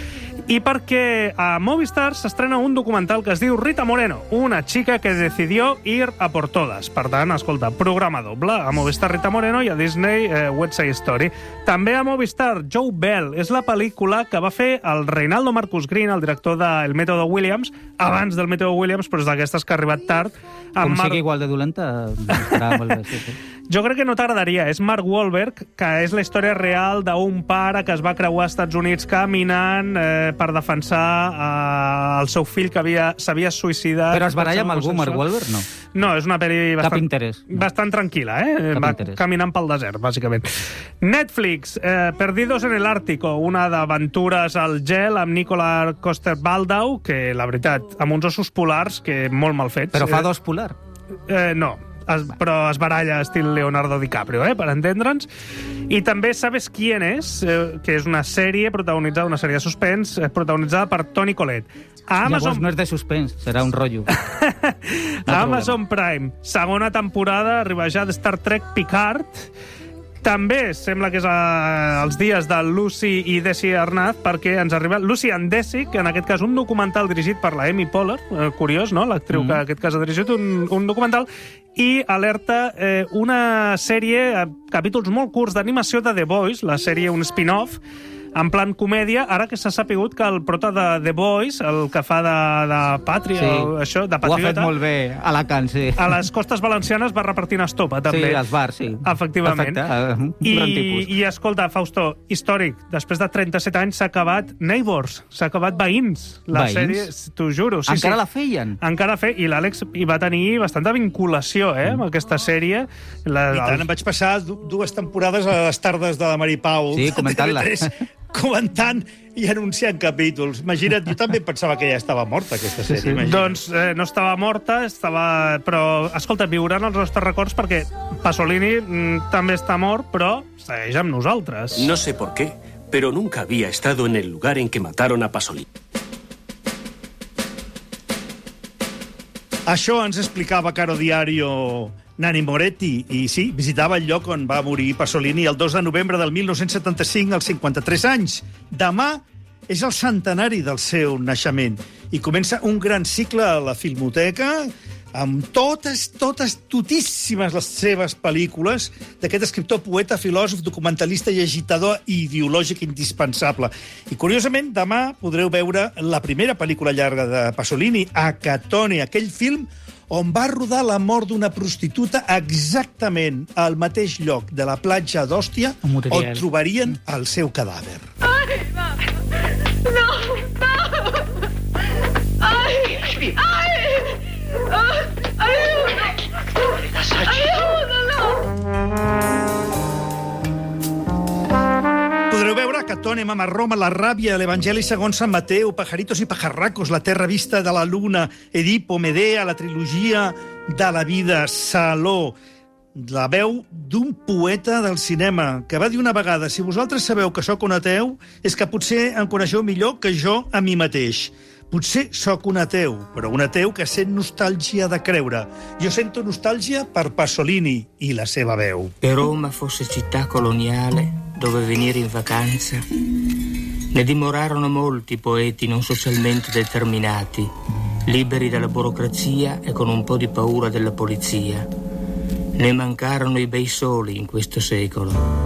I perquè a Movistar s'estrena un documental que es diu Rita Moreno, una chica que decidió ir a por todas. Per tant, escolta, programa doble. A Movistar Rita Moreno i a Disney eh, West Side Story. També a Movistar Joe Bell. És la pel·lícula que va fer el Reinaldo Marcus Green, el director del Método Williams, abans del Método Williams, però és d'aquestes que ha arribat tard. Com Mar... sigui igual de dolenta, estarà molt bé. Sí, sí. Jo crec que no t'agradaria. És Mark Wahlberg, que és la història real d'un pare que es va creuar als Estats Units caminant eh, per defensar eh, el seu fill que havia s'havia suïcidat. Però es baralla amb algú, Mark Wahlberg? No. No, és una pel·li bastant, Cap interès. bastant tranquil·la, eh? Cap Va interès. caminant pel desert, bàsicament. Netflix, eh, Perdidos en el Ártico, una d'aventures al gel amb Nicola Coster-Waldau, que, la veritat, amb uns ossos polars que molt mal fets. Però fa dos polar? Eh, no. Es, però es baralla estil Leonardo DiCaprio, eh, per entendre'ns. I també Sabes quién es, eh, que és una sèrie protagonitzada, una sèrie de suspens, eh, protagonitzada per Toni Collette. A Amazon... Llavors no és de suspens, serà un rotllo. A Amazon Prime, segona temporada, arriba ja de Star Trek Picard. També sembla que és a, als dies de Lucy i Desi Arnaz, perquè ens arriba Lucy and Desi, que en aquest cas un documental dirigit per la Amy Poehler, eh, curiós, no?, l'actriu mm. que en aquest cas ha dirigit un, un documental, i alerta eh, una sèrie, eh, capítols molt curts d'animació de The Boys, la sèrie, un spin-off, en plan comèdia, ara que s'ha sapigut que el prota de The Boys, el que fa de, de Pàtria, sí. o això, de Patriota... Ho ha fet molt bé, a Alacant, sí. A les costes valencianes va repartint estopa, també. Sí, als bars, sí. Efectivament. Perfecte, un I, gran tipus. I, escolta, Fausto, històric, després de trenta-set anys s'ha acabat Neighbours, s'ha acabat Veïns. La Veïns? sèrie, t'ho juro. Sí, Encara sí. la feien? Encara fe, i l'Àlex hi va tenir bastanta vinculació, eh, amb aquesta sèrie. La, I tant, em vaig passar dues temporades a les tardes de la Mari Pau. Sí, comentant-la. Comentant i anunciant capítols. Imagina't, jo també pensava que ja estava morta, aquesta sèrie. Sí, sí. Doncs eh, no estava morta, estava... però, escolta, viuran els nostres records perquè Pasolini mm, també està mort, però segueix amb nosaltres. No sé por qué, pero nunca había estado en el lugar en que mataron a Pasolini. Això ens explicava Caro Diario Nani Moretti, i sí, visitava el lloc on va morir Pasolini el dos de novembre del mil nou-cents setanta-cinc, als cinquanta-tres anys. Demà és el centenari del seu naixement i comença un gran cicle a la Filmoteca amb totes, totes, totíssimes les seves pel·lícules d'aquest escriptor, poeta, filòsof, documentalista i agitador ideològic indispensable. I, curiosament, demà podreu veure la primera pel·lícula llarga de Pasolini, Acatone, aquell film on va rodar la mort d'una prostituta exactament al mateix lloc de la platja d'Òstia on trobarien el seu cadàver. Ai, no! No! Ai! Ai! Podreu veure Acatone, Mama Roma, La ràbia, l'Evangeli segons Sant Mateu, Pajaritos i pajarracos, La terra vista de la luna, Edipo, Medea, la trilogia de la vida, Saló, la veu d'un poeta del cinema que va dir una vegada: si vosaltres sabeu que sóc un ateu, és que potser em coneixeu millor que jo a mi mateix. Potser sóc un ateu, però un ateu que sent nostàlgia de creure. Jo sento nostàlgia per Pasolini i la seva veu. Se Roma fosse città coloniale dove venire in vacanza, ne dimorarono molti poeti non socialmente determinati, liberi dalla burocrazia e con un po' di paura della polizia. Ne mancarono i bei soli in questo secolo.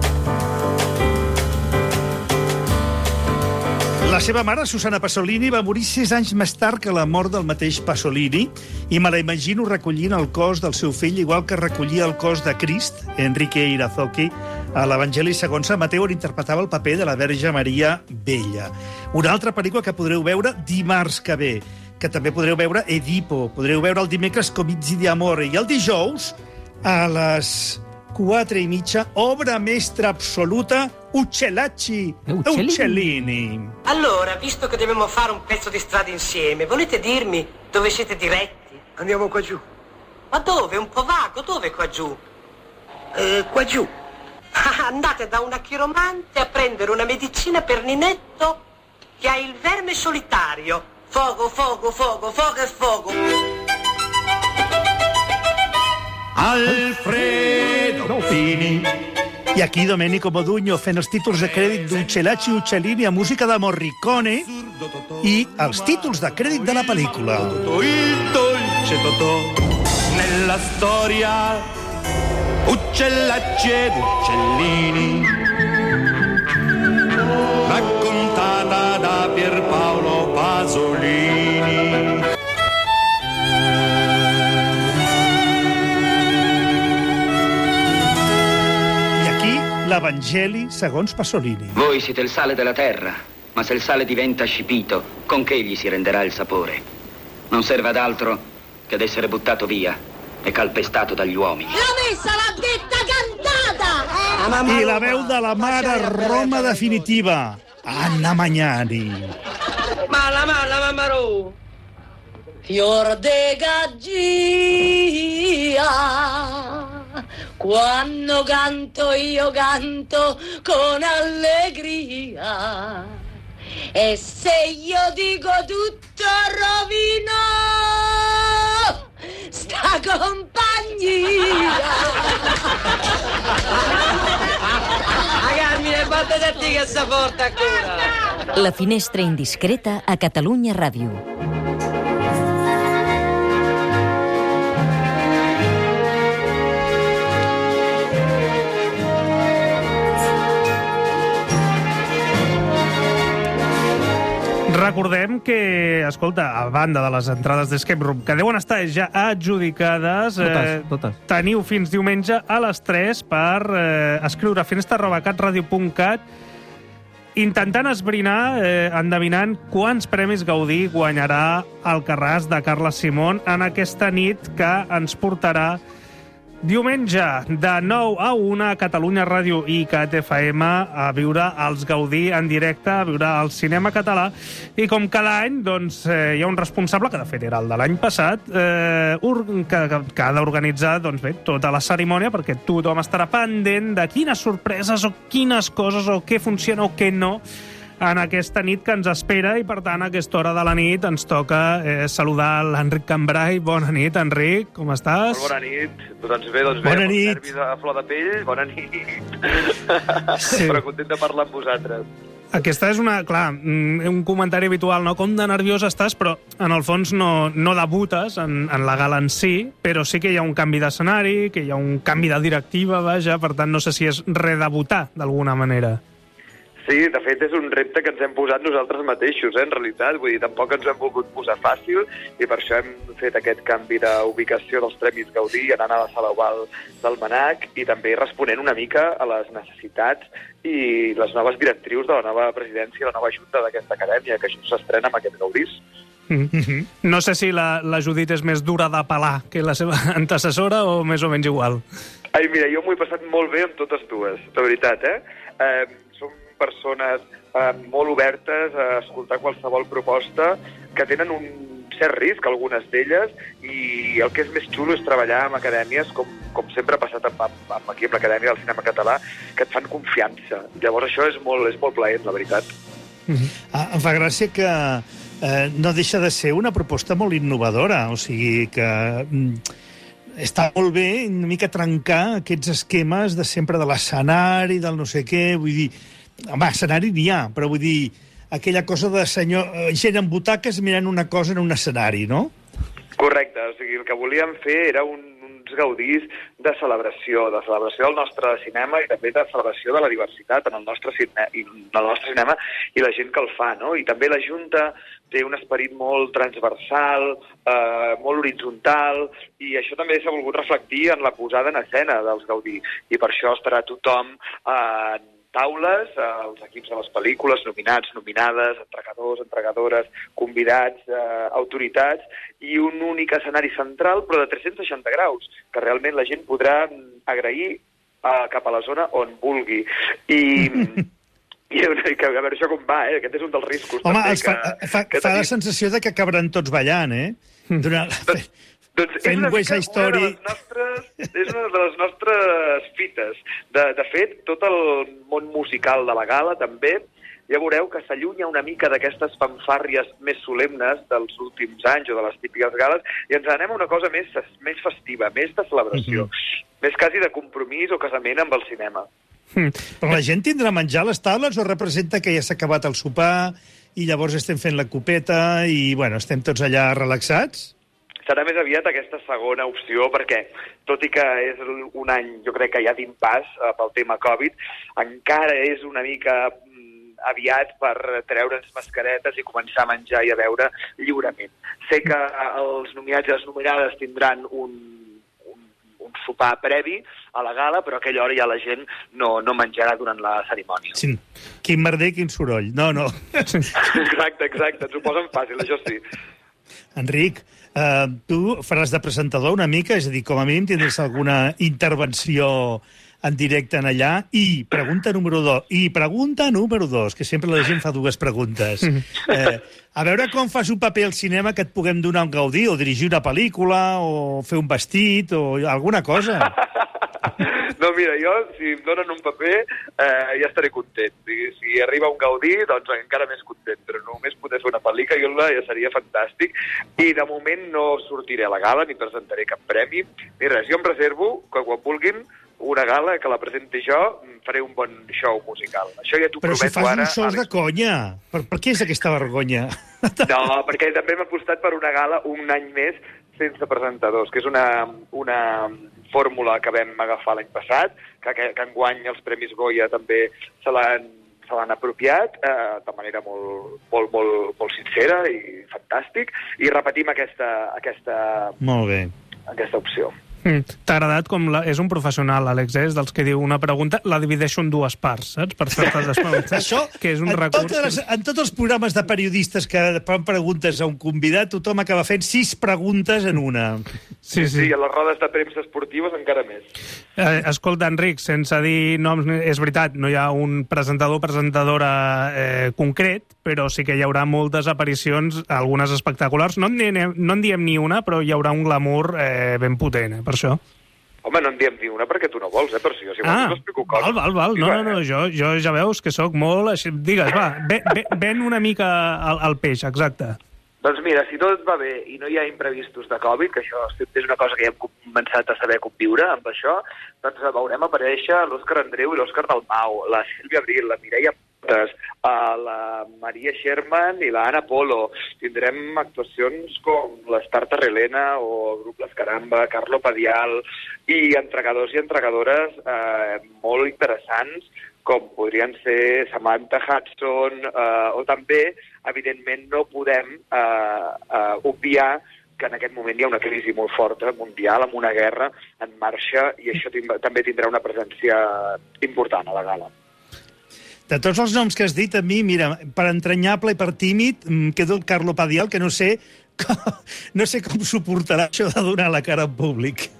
La seva mare, Susana Pasolini, va morir sis anys més tard que la mort del mateix Pasolini, i me la imagino recollint el cos del seu fill, igual que recollia el cos de Crist, Enrique Irazoki, a l'Evangeli segons Sant Mateu, on interpretava el paper de la Verge Maria Vella. Una altra pel·lícula que podreu veure dimarts que ve, que també podreu veure Edipo, podreu veure el dimecres Comizi di Amore, i el dijous, a les quatre i mitja, obra mestra absoluta, Uccellacci, Uccellini. Uccellini. Allora, visto che dobbiamo fare un pezzo di strada insieme, volete dirmi dove siete diretti? Andiamo qua giù. Ma dove? Un po' vago, dove qua giù? Eh, qua giù. Andate da una chiromante a prendere una medicina per Ninetto che ha il verme solitario. Fogo, fogo, fogo, fogo e fogo. Alfredo Fini. I aquí Domenico Modugno fent els títols de crèdit d'Uccellacci Uccellini a música de Morricone i els títols de crèdit de la pel·lícula. Il dolce Totò nella storia Uccellacci ed Uccellini raccontata da Pierpaolo Pasolini. L'Evangeli segons Pasolini. Voi siete il sale della terra, ma se il sale diventa scipito, con che gli si renderà il sapore? Non serve ad altro che ad essere buttato via e calpestato dagli uomini. La messa l'ha detta cantata! I la veu de la mare a Roma definitiva, Anna Magnani. Mala, mala, mamarò! Fior de gaggia, quando canto io canto con allegria, e se io dico tutto rovino sta compagnia. A Carmine, batte da te che sta forte ancora. La finestra indiscreta a Catalunya Ràdio. Recordem que, escolta, a banda de les entrades d'Escape Room, que deuen estar ja adjudicades, totes, eh, totes. teniu fins diumenge a les tres per eh, escriure a finestra arroba catradio punt cat intentant esbrinar, eh, endevinant quants premis Gaudí guanyarà Alcarràs de Carles Simón en aquesta nit que ens portarà diumenge de nou a una a Catalunya Ràdio i Cat F M a viure els Gaudí en directe, a viure el cinema català. I com cada any, doncs, eh, hi ha un responsable, que de fet era el de l'any passat, eh, que, que, que ha d'organitzar doncs, bé, tota la cerimònia, perquè tothom estarà pendent de quines sorpreses o quines coses o què funciona o què no en aquesta nit que ens espera, i per tant a aquesta hora de la nit ens toca eh, saludar l'Enric Cambrai. Bona nit, Enric, com estàs? Molt bona nit. Doncs bé, doncs bé, bona amb nit. els nervis a flor de pell, bona nit. Sí. Però content de parlar amb vosaltres. Aquesta és una, clar, un comentari habitual, no? Com de nerviós estàs, però en el fons no, no debutes en, en la gala en si, però sí que hi ha un canvi d'escenari, que hi ha un canvi de directiva, vaja, per tant no sé si és redebutar d'alguna manera. Sí, de fet és un repte que ens hem posat nosaltres mateixos, eh, en realitat. Vull dir, tampoc ens ho hem volgut posar fàcil i per això hem fet aquest canvi d'ubicació dels Premis Gaudí, anant a la sala oval del Manac i també responent una mica a les necessitats i les noves directrius de la nova presidència i la nova junta d'aquesta acadèmia, que això s'estrena amb aquests Gaudís. Mm-hmm. No sé si la, la Judit és més dura de pelar que la seva antecessora o més o menys igual. Ai, mira, jo m'ho he passat molt bé amb totes dues, de veritat, eh? eh som persones eh, molt obertes a escoltar qualsevol proposta, que tenen un cert risc, algunes d'elles, i el que és més xulo és treballar amb acadèmies, com, com sempre ha passat amb, amb, aquí amb l'Acadèmia del Cinema Català, que et fan confiança. Llavors això és molt, és molt plaent, la veritat. Mm-hmm. Ah, em fa gràcia que eh, no deixa de ser una proposta molt innovadora, o sigui que mm, està molt bé una mica trencar aquests esquemes de sempre de l'escenari, del no sé què, vull dir, home, escenari n'hi ha, però vull dir, aquella cosa de senyor, gent amb butaques mirant una cosa en un escenari, no? Correcte, o sigui, el que volíem fer era un, uns gaudís de celebració, de celebració del nostre cinema i també de celebració de la diversitat en el nostre, cine, en el nostre cinema i la gent que el fa, no? I també la Junta té un esperit molt transversal, eh, molt horitzontal, i això també s'ha volgut reflectir en la posada en escena dels Gaudí. I per això estarà tothom en eh, taules, els equips de les pel·lícules, nominats, nominades, entrecadors, entregadores, convidats, eh, autoritats, i un únic escenari central, però de tres-cents seixanta graus, que realment la gent podrà agrair eh, cap a la zona on vulgui. I... I a veure això com va, eh? Aquest és un dels riscos. Home, també, fa, que, fa, que fa tenim... la sensació de que acabaran tots ballant, eh? Durant... Doncs, doncs és una mica una de les nostres, és una de les nostres fites. De, de fet, tot el món musical de la gala també, ja veureu que s'allunya una mica d'aquestes fanfàrries més solemnes dels últims anys o de les típiques gales i ens anem a una cosa més, més festiva, més de celebració, mm-hmm. més quasi de compromís o casament amb el cinema. Mm. Però la gent tindrà a menjar a les taules o representa que ja s'ha acabat el sopar i llavors estem fent la copeta i, bueno, estem tots allà relaxats? Serà més aviat aquesta segona opció, perquè, tot i que és un any, jo crec que ja d'impàs eh, pel tema Covid, encara és una mica mm, aviat per treure'ns mascaretes i començar a menjar i a beure lliurement. Sé que els nominats i les nominades tindran un, un, un sopar previ a la gala, però a aquella hora ja la gent no, no menjarà durant la cerimònia. Sí. Quin merder, quin soroll. No, no. Exacte, exacte, ens ho posen fàcil, això sí. Enric, eh, tu faràs de presentador una mica, és a dir, com a mínim tindràs alguna intervenció en directe en allà. I pregunta número dos, i pregunta número dos, que sempre la gent fa dues preguntes. Eh, a veure com fas un paper al cinema que et puguem donar un gaudí, o dirigir una pel·lícula, o fer un vestit, o alguna cosa. No, mira, jo, si em donen un paper, eh, ja estaré content. Si, si arriba un gaudí, doncs encara més content. Però només poder fer una pel·lícula ja seria fantàstic. I de moment no sortiré a la gala, ni presentaré cap premi, ni res. Jo em reservo, que quan vulguin, una gala que la presenti jo, faré un bon show musical. Això ja t'ho Però prometo si fas ara. uns shows de conya, per, per què és aquesta vergonya? No, perquè també m'ha apostat per una gala un any més sense presentadors, que és una, una fórmula que vam agafar l'any passat, que, que, que enguany els Premis Goya també se l'han se l'han apropiat eh, de manera molt, molt, molt, molt sincera i fantàstic, i repetim aquesta, aquesta, Molt bé. aquesta opció. Mm. T'ha agradat com la... és un professional, Àlex, eh? És dels que diu una pregunta, la divideixo en dues parts, saps? Per fer-te les preguntes. Això, que és un en, recurs... totes les, en tots els programes de periodistes que fan preguntes a un convidat, tothom acaba fent sis preguntes en una. Sí, sí. Sí, a les rodes de premsa esportives encara més. Eh, escolta, Enric, sense dir noms, és veritat, no hi ha un presentador o presentadora eh, concret, però sí que hi haurà moltes aparicions, algunes espectaculars. No en diem, no en diem ni una, però hi haurà un glamour eh, ben potent, eh, per això. Home, no en diem ni una perquè tu no vols, eh? Però si jo si Ah, vols t'explico coses. val, val, val. No, no, no, jo, jo ja veus que sóc molt... Així... Digues, va, ven, ven una mica al, al peix, exacte. Doncs mira, si tot va bé i no hi ha imprevistos de Covid, que això és una cosa que ja hem començat a saber conviure amb això, doncs veurem aparèixer l'Òscar Andreu i l'Òscar Dalmau, la Sílvia Abril, la Mireia Portes, la Maria Sherman i la Ana Polo. Tindrem actuacions com l'Estarta Relena o el grup Les Caramba, Carlo Padial, i entregadors i entregadores eh, molt interessants, com podrien ser Samantha Hudson, eh, o també, evidentment, no podem eh, eh, obviar que en aquest moment hi ha una crisi molt forta mundial, amb una guerra en marxa, i això també tindrà una presència important a la gala. De tots els noms que has dit, a mi, mira, per entranyable i per tímid, em quedo el Carlo Padial, que no sé com, no sé com suportarà això de donar la cara en públic.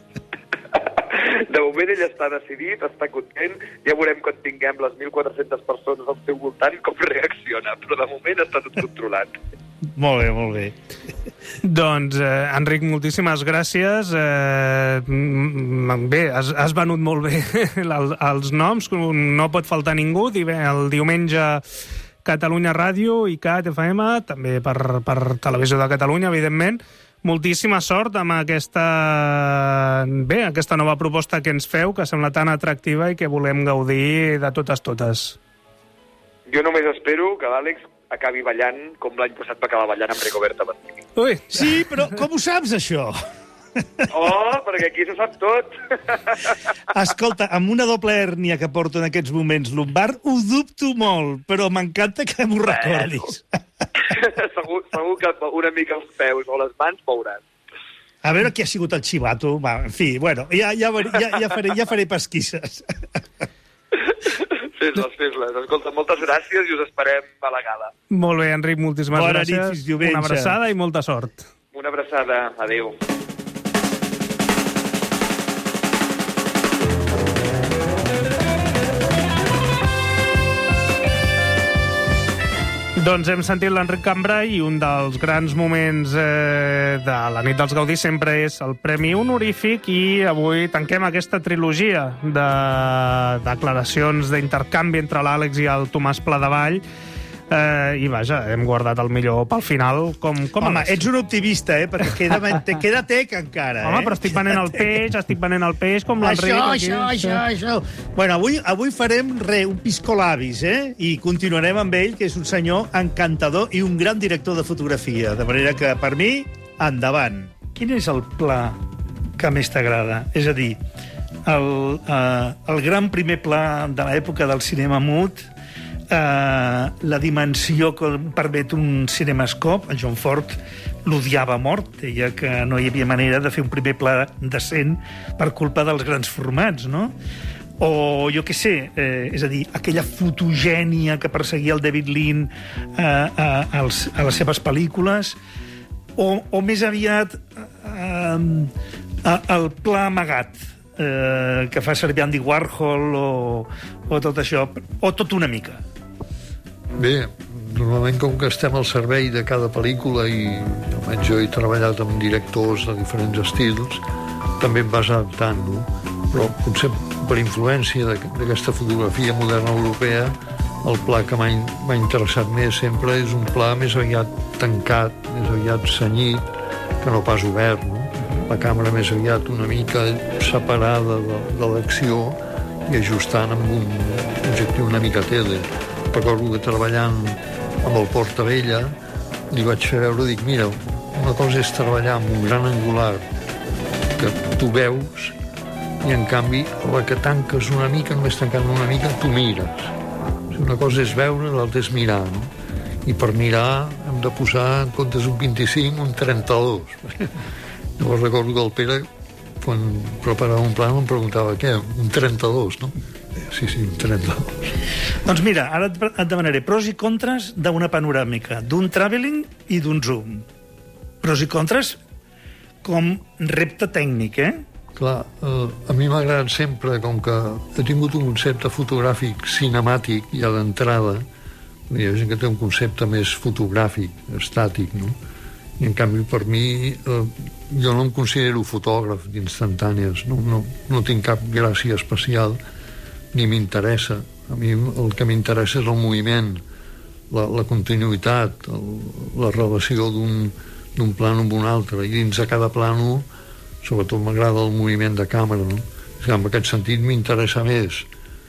De moment ell està decidit, està content, ja veurem quan tinguem les mil quatre-centes persones al seu voltant com reacciona, però de moment està tot controlat. Molt bé, molt bé. Doncs, eh, Enric, moltíssimes gràcies. Eh, bé, has, has venut molt bé el, els noms, no pot faltar ningú. El diumenge Catalunya Ràdio i C A T F M, també per, per Televisió de Catalunya, evidentment. Moltíssima sort amb aquesta, bé, aquesta nova proposta que ens feu, que sembla tan atractiva i que volem gaudir de totes totes. Jo només espero que l'Àlex acabi ballant com l'any passat va acabar ballant amb Rigoberta Bandini. Ui. Sí, però com ho saps, això? Oh, perquè aquí se sap tot. Escolta, amb una doble hèrnia que porto en aquests moments lumbar, ho dubto molt, però m'encanta que m'ho recordis. segur, segur que una mica els peus o les mans veuràs. A veure qui ha sigut el xivato. Va, en fi, bueno, ja, ja, ja, ja, faré, ja faré pesquisses. Fes-les, fes-les. Escolta, moltes gràcies i us esperem a la gala. Molt bé, Enric, moltíssimes Bona gràcies. nit, fins diumenge. Una abraçada i molta sort. Una abraçada. Adéu. Doncs hem sentit l'Enric Cambray i un dels grans moments eh, de la nit dels Gaudí sempre és el Premi Honorífic, i avui tanquem aquesta trilogia de declaracions d'intercanvi entre l'Àlex i el Tomàs Pladevall eh, i vaja, hem guardat el millor pel final. Com, com Home, ets un optimista, eh? Perquè queda, te queda tec encara, Home, eh? però estic venent el peix, estic venent el peix com l'Enric. Això, aquí. això, això, això. Bueno, avui, avui farem re, un piscolabis, eh? I continuarem amb ell, que és un senyor encantador i un gran director de fotografia. De manera que, per mi, endavant. Quin és el pla que més t'agrada? És a dir, el, eh, el gran primer pla de l'època del cinema mut, Uh, la dimensió que permet un cinemascope. El John Ford l'odiava a mort, deia que no hi havia manera de fer un primer pla decent per culpa dels grans formats, no? O, jo què sé, eh, és a dir, aquella fotogènia que perseguia el David Lean eh, a, als, a les seves pel·lícules, o, o més aviat eh, el pla amagat eh, que fa servir Andy Warhol o, o tot això, o tot una mica. Bé, normalment com que estem al servei de cada pel·lícula i almenys jo he treballat amb directors de diferents estils, també em vas adaptant, no? Però potser per influència d'aquesta fotografia moderna europea, el pla que m'ha interessat més sempre és un pla més aviat tancat, més aviat cenyit, que no pas obert, no? La càmera més aviat una mica separada de, de l'acció i ajustant amb un objectiu una mica tele. Recordo que treballant amb el Portavella li vaig fer veure, dic, mira, una cosa és treballar amb un gran angular que tu veus i en canvi a la que tanques una mica, només tancant una mica, tu mires. Una cosa és veure, l'altra és mirar, no? I per mirar hem de posar en comptes un vint-i-cinc, un trenta-dos. Llavors recordo que el Pere, quan preparava un plan, em preguntava què, un trenta-dos, no? Sí, sí, un trenta-dos. Doncs mira, ara et demanaré pros i contres d'una panoràmica, d'un travelling i d'un zoom. Pros i contres com repte tècnic, eh? Clar, eh, a mi m'ha agradat sempre, com que he tingut un concepte fotogràfic cinemàtic ja d'entrada, hi ha gent que té un concepte més fotogràfic, estàtic, no? I en canvi per mi eh, jo no em considero fotògraf d'instantànies, no, no, no tinc cap gràcia especial ni m'interessa. A mi el que m'interessa és el moviment, la, la continuïtat, el, la relació d'un plànol amb un altre, i dins de cada plànol sobretot m'agrada el moviment de càmera, no? En aquest sentit m'interessa més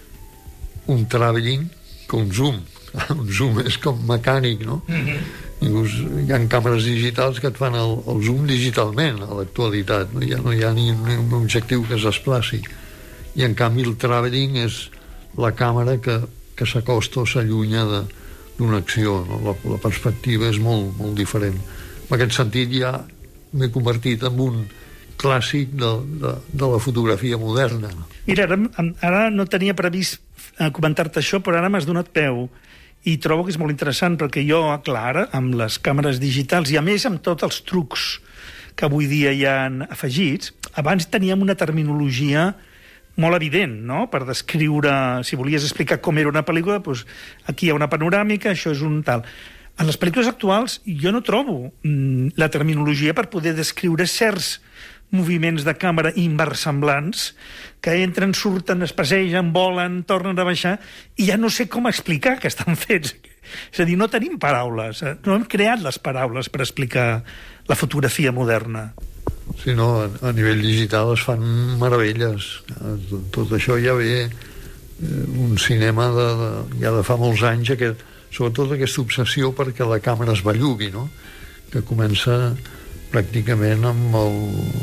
un travelling que un zoom. Un zoom és com mecànic, no? Mm-hmm. Inclús hi ha càmeres digitals que et fan el, el zoom digitalment a l'actualitat, no? Ja no hi ha ni, ni un objectiu que es desplaci. I en canvi el travelling és la càmera que, que s'acosta o s'allunya d'una acció, no? La, la perspectiva és molt, molt diferent. En aquest sentit ja m'he convertit en un clàssic de, de, de la fotografia moderna. Mira, ara, ara no tenia previst comentar-te això, però ara m'has donat peu i trobo que és molt interessant perquè jo, clar, ara, amb les càmeres digitals i a més amb tots els trucs que avui dia hi han afegits, abans teníem una terminologia molt evident, no?, per descriure, si volies explicar com era una pel·lícula, doncs aquí hi ha una panoràmica, això és un tal. En les pel·lícules actuals jo no trobo mm, la terminologia per poder descriure certs moviments de càmera inversemblants que entren, surten, es passegen, volen, tornen a baixar, i ja no sé com explicar que estan fets. És a dir, no tenim paraules, no hem creat les paraules per explicar la fotografia moderna. Sí, no, a, a nivell digital es fan meravelles. Tot això ja ve eh, un cinema de, de, ja de fa molts anys, aquest, sobretot aquesta obsessió perquè la càmera es bellugui, no? Que comença pràcticament amb el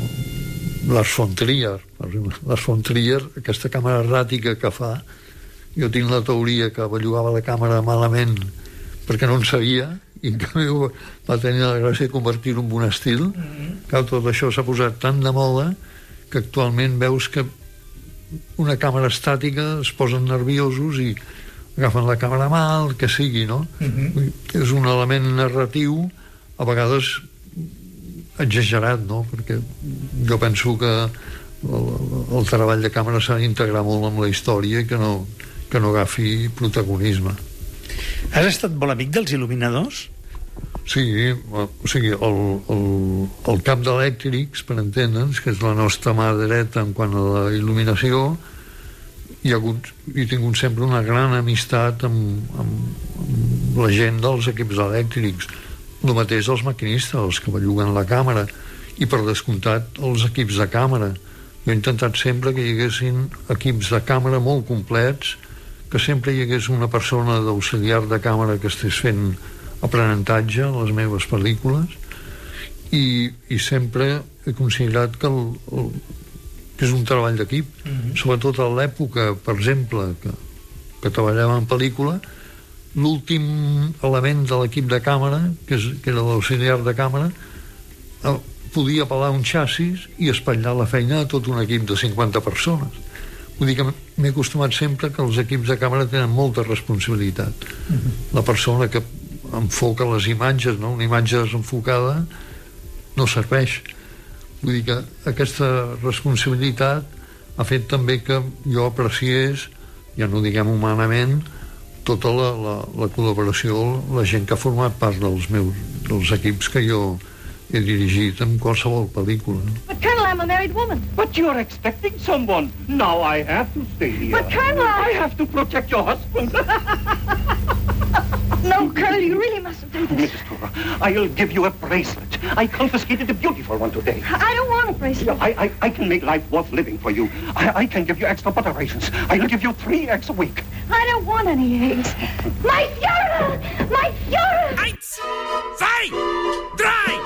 Lars von Trier. Lars von Trier, aquesta càmera erràtica que fa, jo tinc la teoria que bellugava la càmera malament perquè no en sabia, i en canvi va tenir la gràcia de convertir-ho en un estil. Mm-hmm. Clar, tot això s'ha posat tan de moda que actualment veus que una càmera estàtica es posen nerviosos i agafen la càmera mal, que sigui, no? Mm-hmm. És un element narratiu a vegades exagerat, no? Perquè jo penso que el, el treball de càmera s'ha d'integrar molt amb la història i que no, que no agafi protagonisme. Has estat molt amic dels il·luminadors? Sí, o sigui, el, el, el camp d'elèctrics, per entendre'ns, que és la nostra mà dreta en quant a la il·luminació, hi ha hagut, he tingut sempre una gran amistat amb, amb, amb la gent dels equips elèctrics, el mateix els maquinistes, els que belluguen la càmera, i per descomptat els equips de càmera. Jo he intentat sempre que hi haguessin equips de càmera molt complets, que sempre hi hagués una persona d'auxiliar de càmera que estés fent aprenentatge a les meves pel·lícules, i, i sempre he considerat que, el, el, que és un treball d'equip. Mm-hmm. Sobretot a l'època, per exemple, que, que treballàvem en pel·lícula, l'últim element de l'equip de càmera, que, és, que era l'auxiliar de càmera, el, podia pelar un xassis i espatllar la feina a tot un equip de cinquanta persones. Vull dir que m'he acostumat sempre que els equips de càmera tenen molta responsabilitat. Mm-hmm. La persona que enfoca les imatges, no? Una imatge desenfocada no serveix. Vull dir que aquesta responsabilitat ha fet també que jo apreciés, ja no diguem humanament, tota la, la, la col·laboració, la gent que ha format part dels meus dels equips que jo he dirigit en qualsevol pel·lícula. But Colonel, I'm a married woman. But you're expecting someone. Now I have to stay here. But Colonel, I... I have to protect your husband. No, Colonel, you really mustn't do this. Missus Tora, I'll give you a bracelet. I confiscated a beautiful one today. I don't want a bracelet. I, I, I can make life worth living for you. I, I can give you extra butter raisins. I'll give you three eggs a week. I don't want any eggs. My Führer! My Führer! Eins, zwei, drei!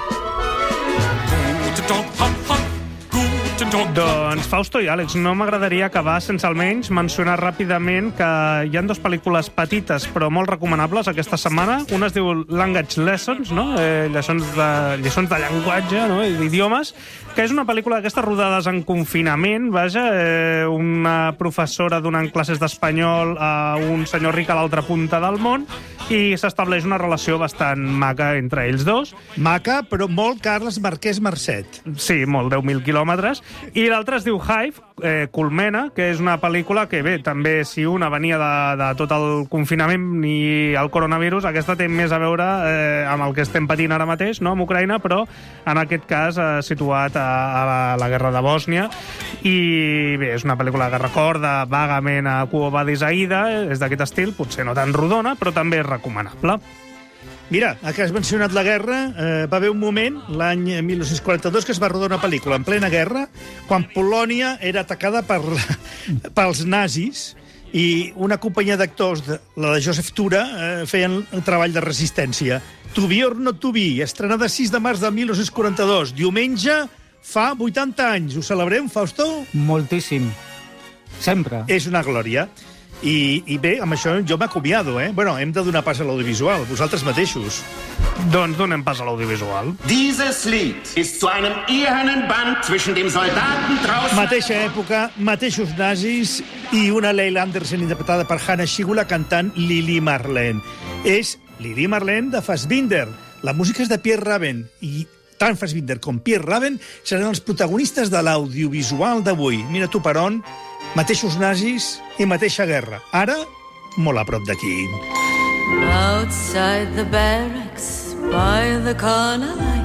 Guten Tag, hop, hop. Guten Tag. Doncs, Fausto i Àlex, no m'agradaria acabar sense almenys mencionar ràpidament que hi ha dues pel·lícules petites però molt recomanables aquesta setmana. Una es diu Language Lessons, no? eh, lliçons, de, lliçons de llenguatge, no? d'idiomes, que és una pel·lícula d'aquestes rodades en confinament, vaja, eh, una professora donant classes d'espanyol a un senyor ric a l'altra punta del món, i s'estableix una relació bastant maca entre ells dos. Maca, però molt Carles Marquès Marcet. Sí, molt, deu mil quilòmetres. I l'altra es diu Hive, eh, Colmena, que és una pel·lícula que, bé, també si una venia de, de tot el confinament i el coronavirus, aquesta té més a veure eh, amb el que estem patint ara mateix, no?, amb Ucraïna, però en aquest cas eh, situat a, a la, la guerra de Bòsnia. I bé, és una pel·lícula que recorda vagament a Quo Vadis Aida, és d'aquest estil, potser no tan rodona, però també és recomanable. Mira, que has mencionat la guerra, eh, va haver un moment, l'any mil nou-cents quaranta-dos, que es va rodar una pel·lícula en plena guerra, quan Polònia era atacada per, pels nazis, i una companyia d'actors, la de Joseph Tura, eh, feien un treball de resistència. To be or not to be, estrenada sis de març de mil nou-cents quaranta-dos, diumenge fa vuitanta anys. Ho celebrem, Fausto? Moltíssim. Sempre. És una glòria. I, i bé, amb això jo m'acomiado, eh? Bueno, hem de donar pas a l'audiovisual, vosaltres mateixos. Doncs donem pas a l'audiovisual. Dieses Lied ist zu einem ehernen Band zwischen dem Soldaten draußen... Mateixa època, mateixos nazis i una Leila Andersen interpretada per Hanna Schigula cantant Lili Marlene. És Lili Marlene de Fassbinder. La música és de Pierre Rabin i tant Fassbinder com Pierre Rabin seran els protagonistes de l'audiovisual d'avui. Mira tu per on, mateixos nazis i mateixa guerra. Ara, molt a prop d'aquí. Outside the barracks by the corner light.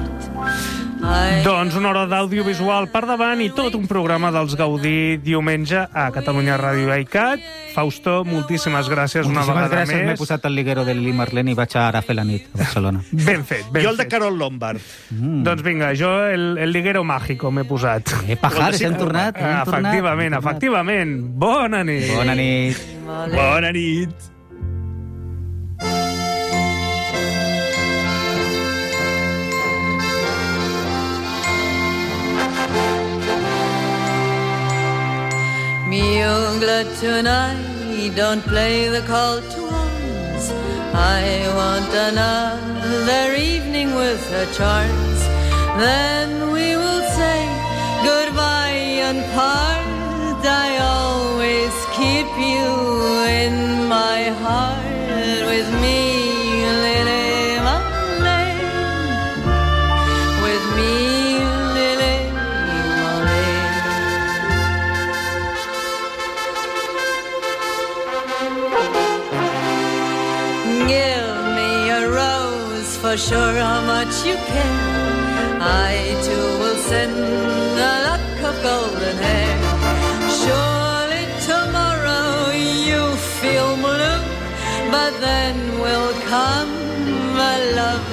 Doncs una hora d'audiovisual per davant i tot un programa dels Gaudí diumenge a Catalunya Ràdio iCat. Fausto, moltíssimes gràcies moltíssimes una vegada gràcies. Més. M'he posat el liguero de Lili Marlene i vaig ara a fer la nit a Barcelona. Ben fet, ben jo el de fet. Carol Lombard. Mm. Doncs vinga, jo el, el liguero mágico m'he posat. Eh, pajares, hem tornat. Hem efectivament, tornat. efectivament. Bona nit. Bona nit. Bona nit. Miungla tonight, don't play the call to arms. I want another evening with her charms. Then we will say goodbye and part. I always keep you in my heart with me, Lily Marlene. With me. For sure how much you care, I too will send a lock of golden hair. Surely tomorrow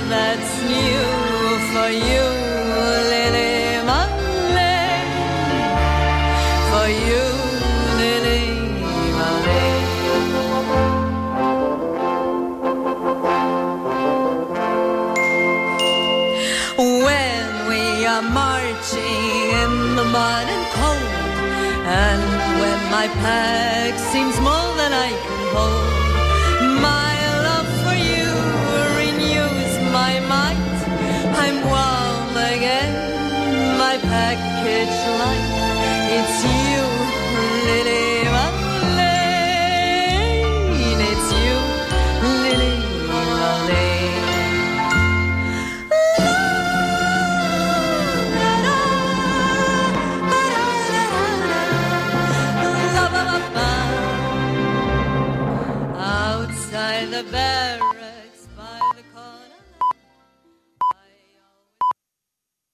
that's new for you, Lily Marlene, for you, Lily Marlene. When we are marching in the mud and cold, and when my pack seems more than I can hold, my love for you renews my might. I'm warm again, my package light. It's you.